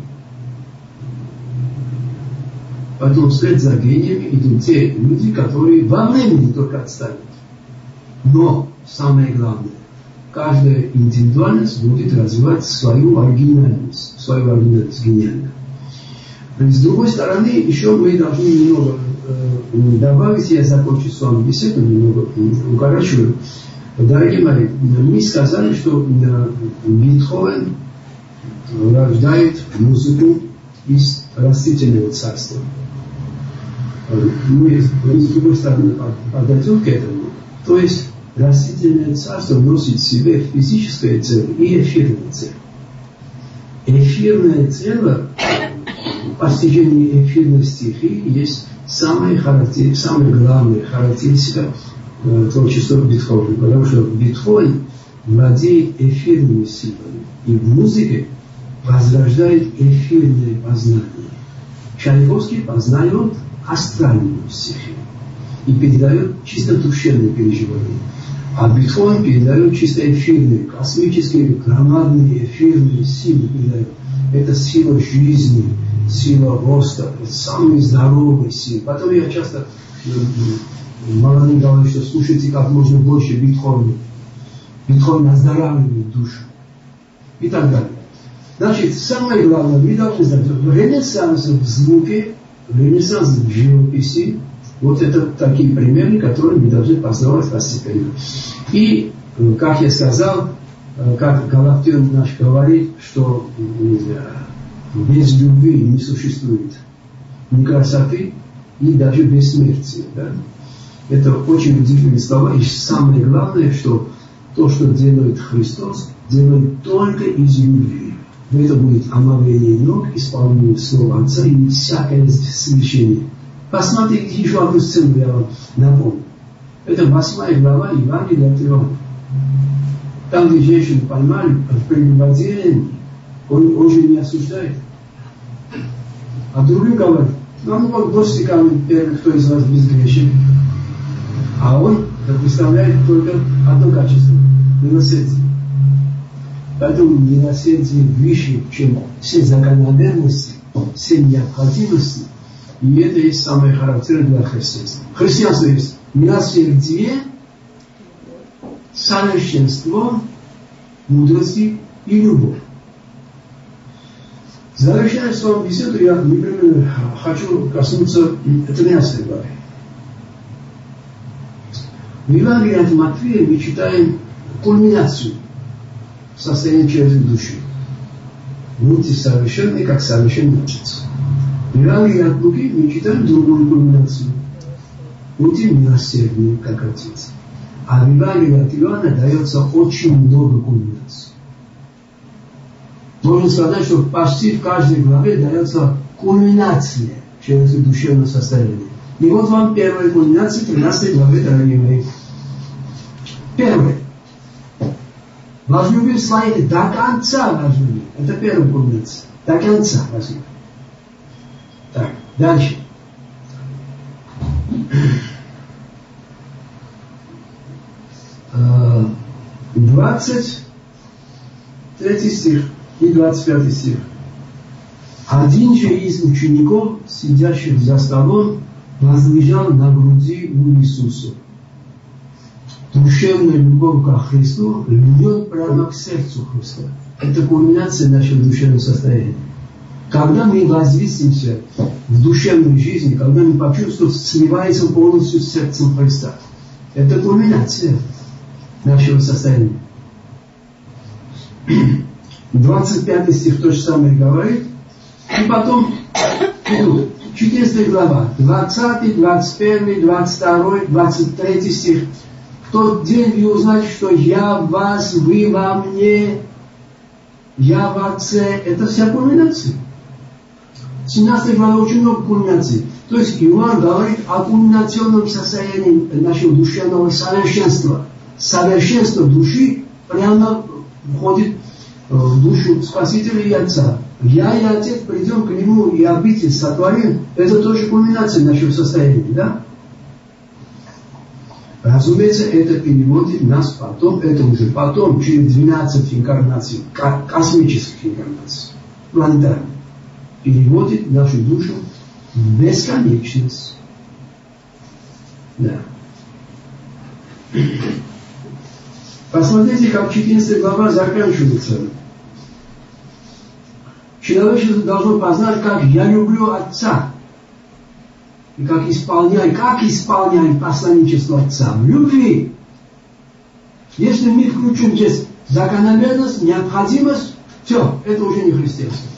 Потом вслед за гениями идут те люди, которые во времени только отстанут. Но самое главное, каждая индивидуальность будет развивать свою оригинальность гениальную. С другой стороны, еще мы должны немного добавить, я закончу с вами беседу, немного укорачиваю. Дорогие мои, мы сказали, что Бетховен рождает музыку из растительного царства. Мы с другой стороны подойдем к этому. То есть растительное царство носит в себе физическое тело и эфирное тело. Эфирное тело, постижение эфирной стихии есть самая главная характеристика творчества Бетховена. Потому что Бетховен владеет эфирными силами. И в музыке возрождает эфирное познание. Чайковский познает астральную стихию и передает чисто душевные переживания. А Бетховен передает чисто эфирные, космические, громадные эфирные силы передает. Это сила жизни, сила роста, это самые здоровые силы. Потом я часто молодым говорю, что слушайте как можно больше Бетховена. Бетховен оздоравливает душу. И так далее. Значит, самое главное, вы должны знать, ренессанс в звуке, ренессанс в живописи, вот это такие примеры, которые мы должны познавать постепенно. И, как я сказал, как Галактион наш говорит, что без любви не существует ни красоты, и даже бессмертия. Да? Это очень удивительные слова. И самое главное, что то, что делает Христос, делает только из любви. Это будет омовение ног, исполнение слова Отца и всякое священие. Посмотрите еще одну сцену, я вам напомню. Это 8 глава Евангелия от Иоанна. Там, где женщину поймали в прелюбодеянии, он же не осуждает. А другим говорит, ну вот бросьте камень первый, кто из вас безгрешен. А он представляет только одно качество – милосердие. Поэтому милосердие выше, чем все закономерности, все необходимости. И это есть самое характерное для христианства. Христианство есть милосердие, совершенство, мудрости и любовь. Завершая свою беседу, я непременно хочу коснуться 13 главы. В Евангелии от Матфея мы читаем кульминацию состояния человеческой души. Будьте совершенны, как совершенный Отец. В Евангелии от Луки мы читаем другую кульминацию. Будьте милосердны, как Отец. А в Евангелии от Иоанна дается очень много кульминаций. Можно сказать, что почти в каждой главе дается кульминация человеческого душевного состояния. И вот вам первая кульминация 13 главы, дорогие мои. Первое. Возлюби своих до конца возлюби. Это первая кульминация. До конца возлюби. Так, дальше. 23 стих и 25 стих. Один же из учеников, сидящих за столом, возлежал на груди у Иисуса. Душевная любовь ко Христу льет прямо к сердцу Христа. Это кульминация нашего душевного состояния. Когда мы возвысимся в душевной жизни, когда мы почувствуем, сливается полностью с сердцем Христа. Это кульминация нашего состояния. 25 стих то же самое говорит. И потом, 14 глава, 20, 21, 22, 23 стих. В тот день вы узнаете, что я в вас, вы во мне, я в Отце. Это вся кульминация. 17 глава очень много кульминаций. То есть Иоанн говорит о кульминационном состоянии нашего душевного совершенства. Совершенство души прямо входит в душу Спасителя и Отца. Я и Отец придем к Нему и обитель сотворим. Это тоже кульминация нашего состояния, да? Разумеется, это переводит нас потом, это уже потом, через 12 инкарнаций, космических инкарнаций, планетарных, переводит нашу душу в бесконечность. Да. Посмотрите, как 14 глава заканчивается. Человечество должно познать, как я люблю Отца. И как исполняем посланничество Отца в любви. Если мы включим здесь закономерность, необходимость, все, это уже не христианство.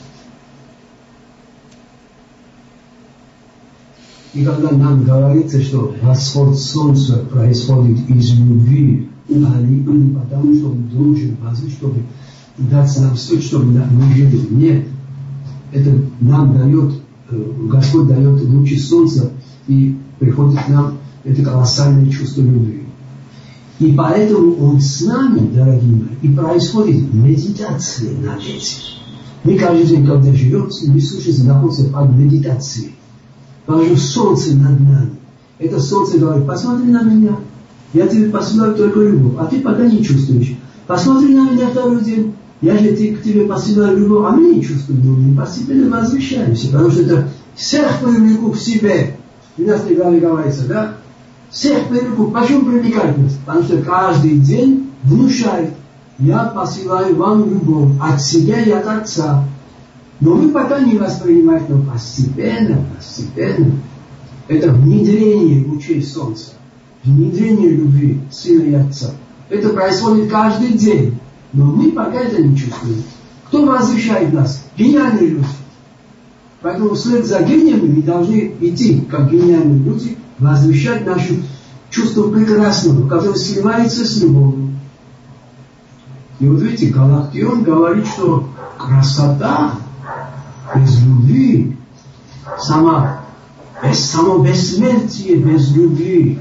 И когда нам говорится, что восход солнца происходит из любви, или потому что он должен возвысить, чтобы дать нам стоить, чтобы мы жили. Нет. Это нам дает, Господь дает лучи солнца, и приходит к нам это колоссальное чувство любви. И поэтому Он с нами, дорогие мои, и происходит медитация над этим. Мы каждый день, когда живем, мы слушаем, находимся под медитацией. Потому что солнце над нами. Это солнце говорит, посмотри на меня. Я тебе посылаю только любовь, а ты пока не чувствуешь. Посмотри на меня второй день. Я же к тебе посылаю любовь, а мы не чувствуем любви. Постепенно возвращаемся, потому что это всех привлеку к себе. В 12 главе говорится, да? Всех привлеку. Почему привлекает нас? Потому что каждый день внушает. я посылаю вам любовь от себя и от Отца. Но вы пока не воспринимаете, но постепенно, это внедрение лучей солнца, внедрение любви Сына и Отца. Это происходит каждый день, но мы пока это не чувствуем. Кто возвещает нас? Гениальные люди. Поэтому вслед за гениями мы должны идти, как гениальные люди, возвещать наше чувство прекрасного, которое сливается с любовью. И вот видите, Галактион говорит, что красота без любви, само бессмертие без любви.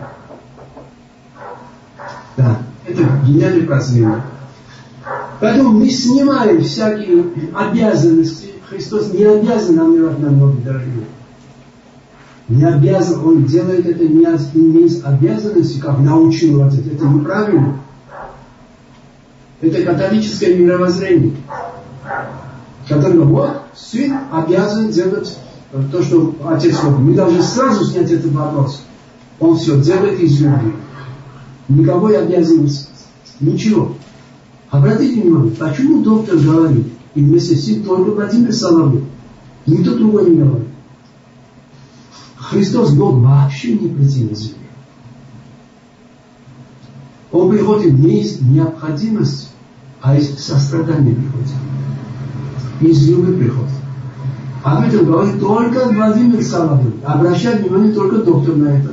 Да, это гениальное прозрение. Поэтому мы снимаем всякие обязанности. Христос не обязан намирать на ноги, дорогие. Не обязан, Он делает это не из обязанности, как научил вас. Это неправильно. Это католическое мировоззрение, которое вот сын обязан делать то, что отец говорит. Мы должны сразу снять этот вопрос. Он все делает из любви. Никакой обязанности. Ничего. Обратите внимание, почему доктор говорит, и вместе с ним только Владимир Соловьев, никто другой не говорит. Христос Бог вообще не прийти на землю. Он приходит не из необходимости, а из сострадания приходит. Из любви приходит. Об этом говорит только Владимир Соловьев. Обращает внимание только доктор на это.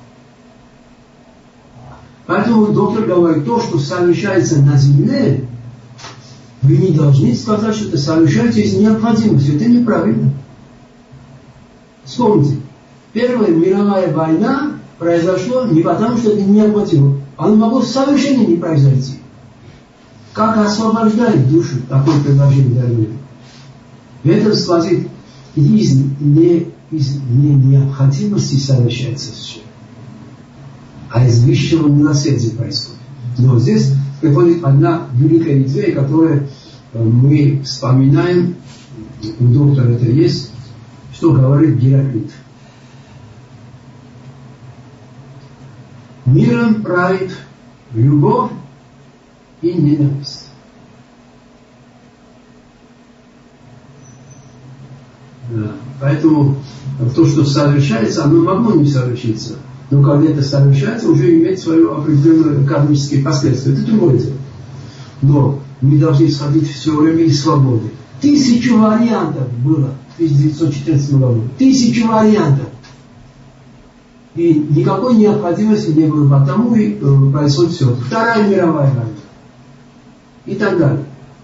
Поэтому доктор говорит, то, что совершается на земле, вы не должны сказать, что это совершается из необходимости. Это неправильно. Вспомните, Первая мировая война произошла не потому, что это необходимо. Оно могло совершенно не произойти. Как освобождает душу такое предложение, дорогие? В этом сквозит из необходимости совершается все, а из высшего милосердия происходит. Но здесь приходит одна великая идея, которую мы вспоминаем, у доктора это есть, что говорит Гераклит. Миром правит любовь и ненависть. Да. Поэтому то, что совершается, оно могло не совершиться. Но когда это совершается, уже имеет свои определенные кармические последствия. Это другое дело. Но мы должны исходить все время из свободы. 1000 вариантов было в 1914 году. 1000 вариантов. И никакой необходимости не было. Потому и происходит все. Вторая мировая война. И так далее.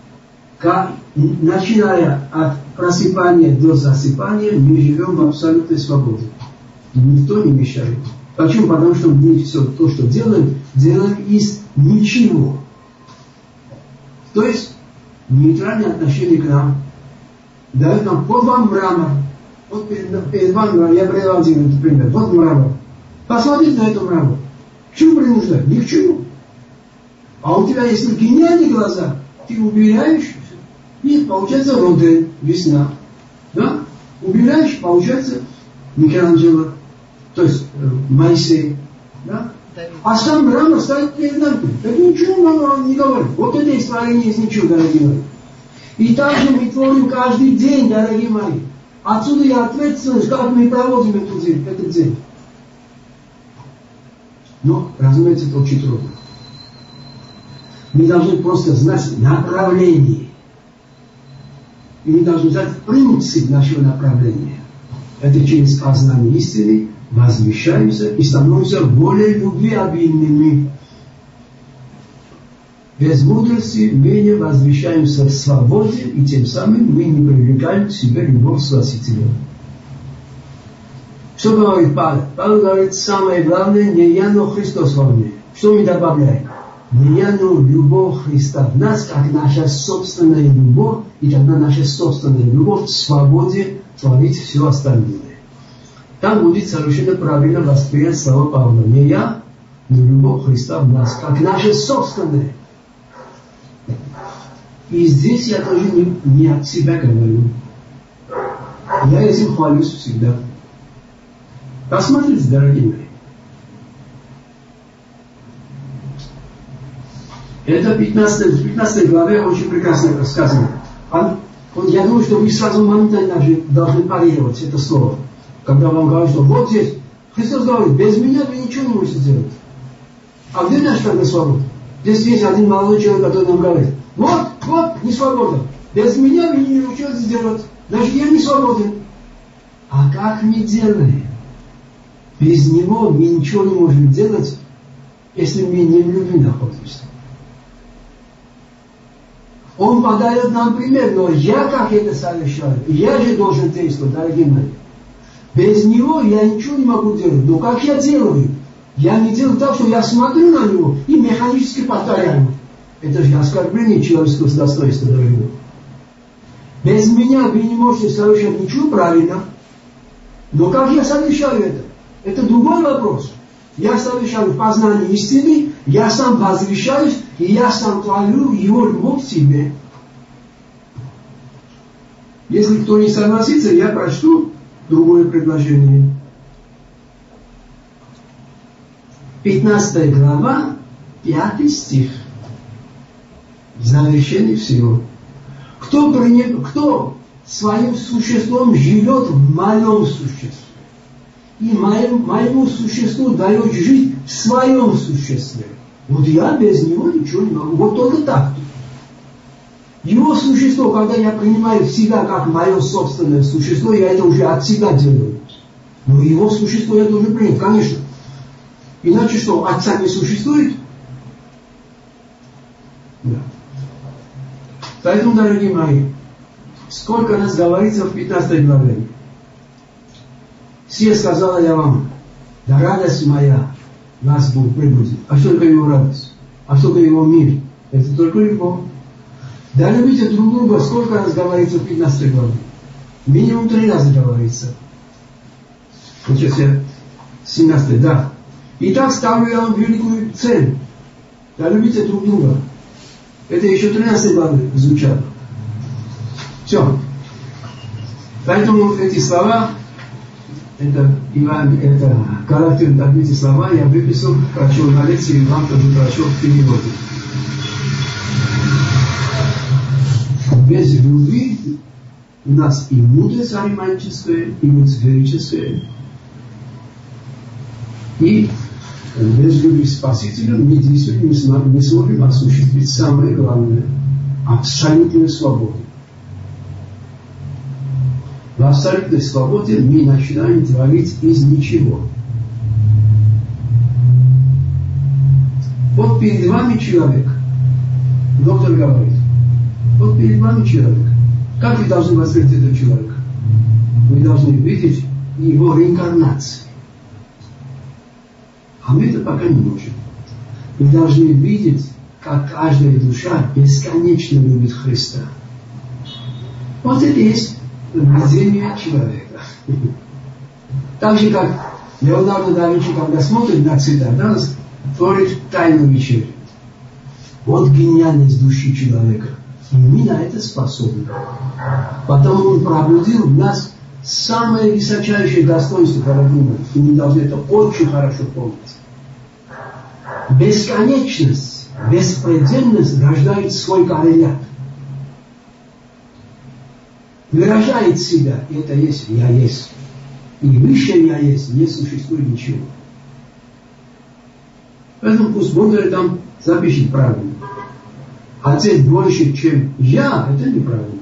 Начиная от просыпания до засыпания, мы живем в абсолютной свободе. Никто не мешает. Почему? Потому что мы все то, что делаем из ничего. То есть нейтральное отношение к нам. Дают нам, вот вам мрамор. Вот перед вами, я привел один пример. Вот мрамор. Посмотрите на эту мрамор. К чему принуждать? Ни к чему. А у тебя есть гениальные глаза. Ты убираешь, и получается Роден, весна. Да? Убираешь, получается Микеланджело. То есть Моисей. Да? А сам мрамор стоит перед нами. Так ничего нам не говорит. Вот это исправление из ничего, дорогие мои. И также мы творим каждый день, дорогие мои. Отсюда и ответственность, как мы проводим этот день. Но, разумеется, это очень трудно. Мы должны просто знать направление. И мы должны знать принцип нашего направления. Это через познание истины возвещаемся и становимся более любвеобильными. Без мудрости менее возвещаемся в свободе, и тем самым мы не привлекаем к себе любовь Спасителя. Что говорит Павел? Павел говорит, самое главное, не я, но Христос во мне. Что мы добавляем? Не я, но любовь Христа в нас, как наша собственная любовь, и тогда наша собственная любовь в свободе творить все остальное. Там будет совершенно правильно воспринять слова Павла. Не я, но любовь Христа в нас, как наша собственная. И здесь я тоже не от себя говорю. Я этим хвалюсь всегда. Посмотрите, дорогие мои. Это в 15 главе очень прекрасно сказано. Я думаю, что вы сразу моментально должны парировать это слово. Когда вам говорят, что вот здесь, Христос говорит, без меня вы ничего не можете сделать. А где наша тогда свобода? Здесь есть один молодой человек, который нам говорит, вот, не свобода. Без меня вы ничего не сделать. Значит, я не свободен. А как мы делаем? Без него мы ничего не можем делать, если мы не в любви находимся. Он подает нам пример, но я как это совершаю? Я же должен действовать, дорогие мои. Без него я ничего не могу делать. Но как я делаю? Я не делаю так, что я смотрю на него и механически повторяю. Это же оскорбление человеческого достоинства, дорогие мои. Без меня вы не можете совершать ничего правильно. Но как я совершаю это? Это другой вопрос. Я совершаю познание истины, я сам возвращаюсь, и я сам творю его любовь к себе. Если кто не согласится, я прочту другое предложение. 15 глава, 5 стих. В завершении всего. Кто своим существом живет в моем существе, и моему существу дает жить в своем существе. Вот я без него ничего не могу. Вот только так. Его существо, когда я принимаю себя как мое собственное существо, я это уже от себя делаю. Но его существо я должен принять, конечно. Иначе что, отца не существует? Да. Поэтому, дорогие мои, сколько раз говорится в 15 главе. Все сказала я вам, да радость моя нас Бог прибудет. А что такое его радость? А что такое его мир? Это только любовь. Да любите друг друга, сколько раз говорится в 15 главе? Минимум 3 раза говорится. Вот сейчас я 17, да. Итак, ставлю я вам великую цель. Да любите друг друга. Это еще 13 главы звучало. Все. Поэтому эти слова, это характер, эти слова я выписал, прочел на лекции, и вам тоже прочел в переводе. Без любви у нас и мудрость ариманическая, и муцверическая, и без любви Спасителя мы действительно не сможем осуществить самое главное – абсолютную свободу. В абсолютной свободе мы начинаем творить из ничего. Вот перед вами человек, доктор говорит, вот перед вами человек. Как вы должны воспринять этого человека? Вы должны видеть его реинкарнацию. А мы это пока не можем. Вы должны видеть, как каждая душа бесконечно любит Христа. Вот это есть видение человека. Так же, как Леонардо да Винчи, когда смотрит на цвета, да, творит тайну вечерю. Вот гениальность души человека. И мы на это способны. Потому он пробудил в нас самое высочайшее достоинство, дорогие мои. И мы должны это очень хорошо помнить. Бесконечность, беспредельность рождает свой коррелят. Выражает себя, и это есть «я есть». И выше «я есть» не существует ничего. Поэтому пусть Бог там запишет правильно. Отец больше, чем я, это неправильно.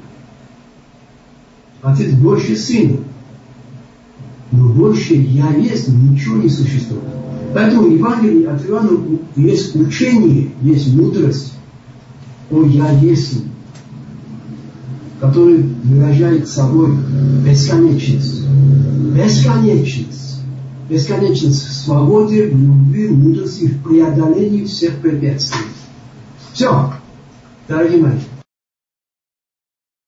Отец больше сына. Но больше я есть, ничего не существует. Поэтому в Евангелии от Иоанна есть учение, есть мудрость о «я есть», который выражает собой бесконечность. Бесконечность. Бесконечность в свободе, в любви, в мудрости, в преодолении всех препятствий. Все, дорогие мои.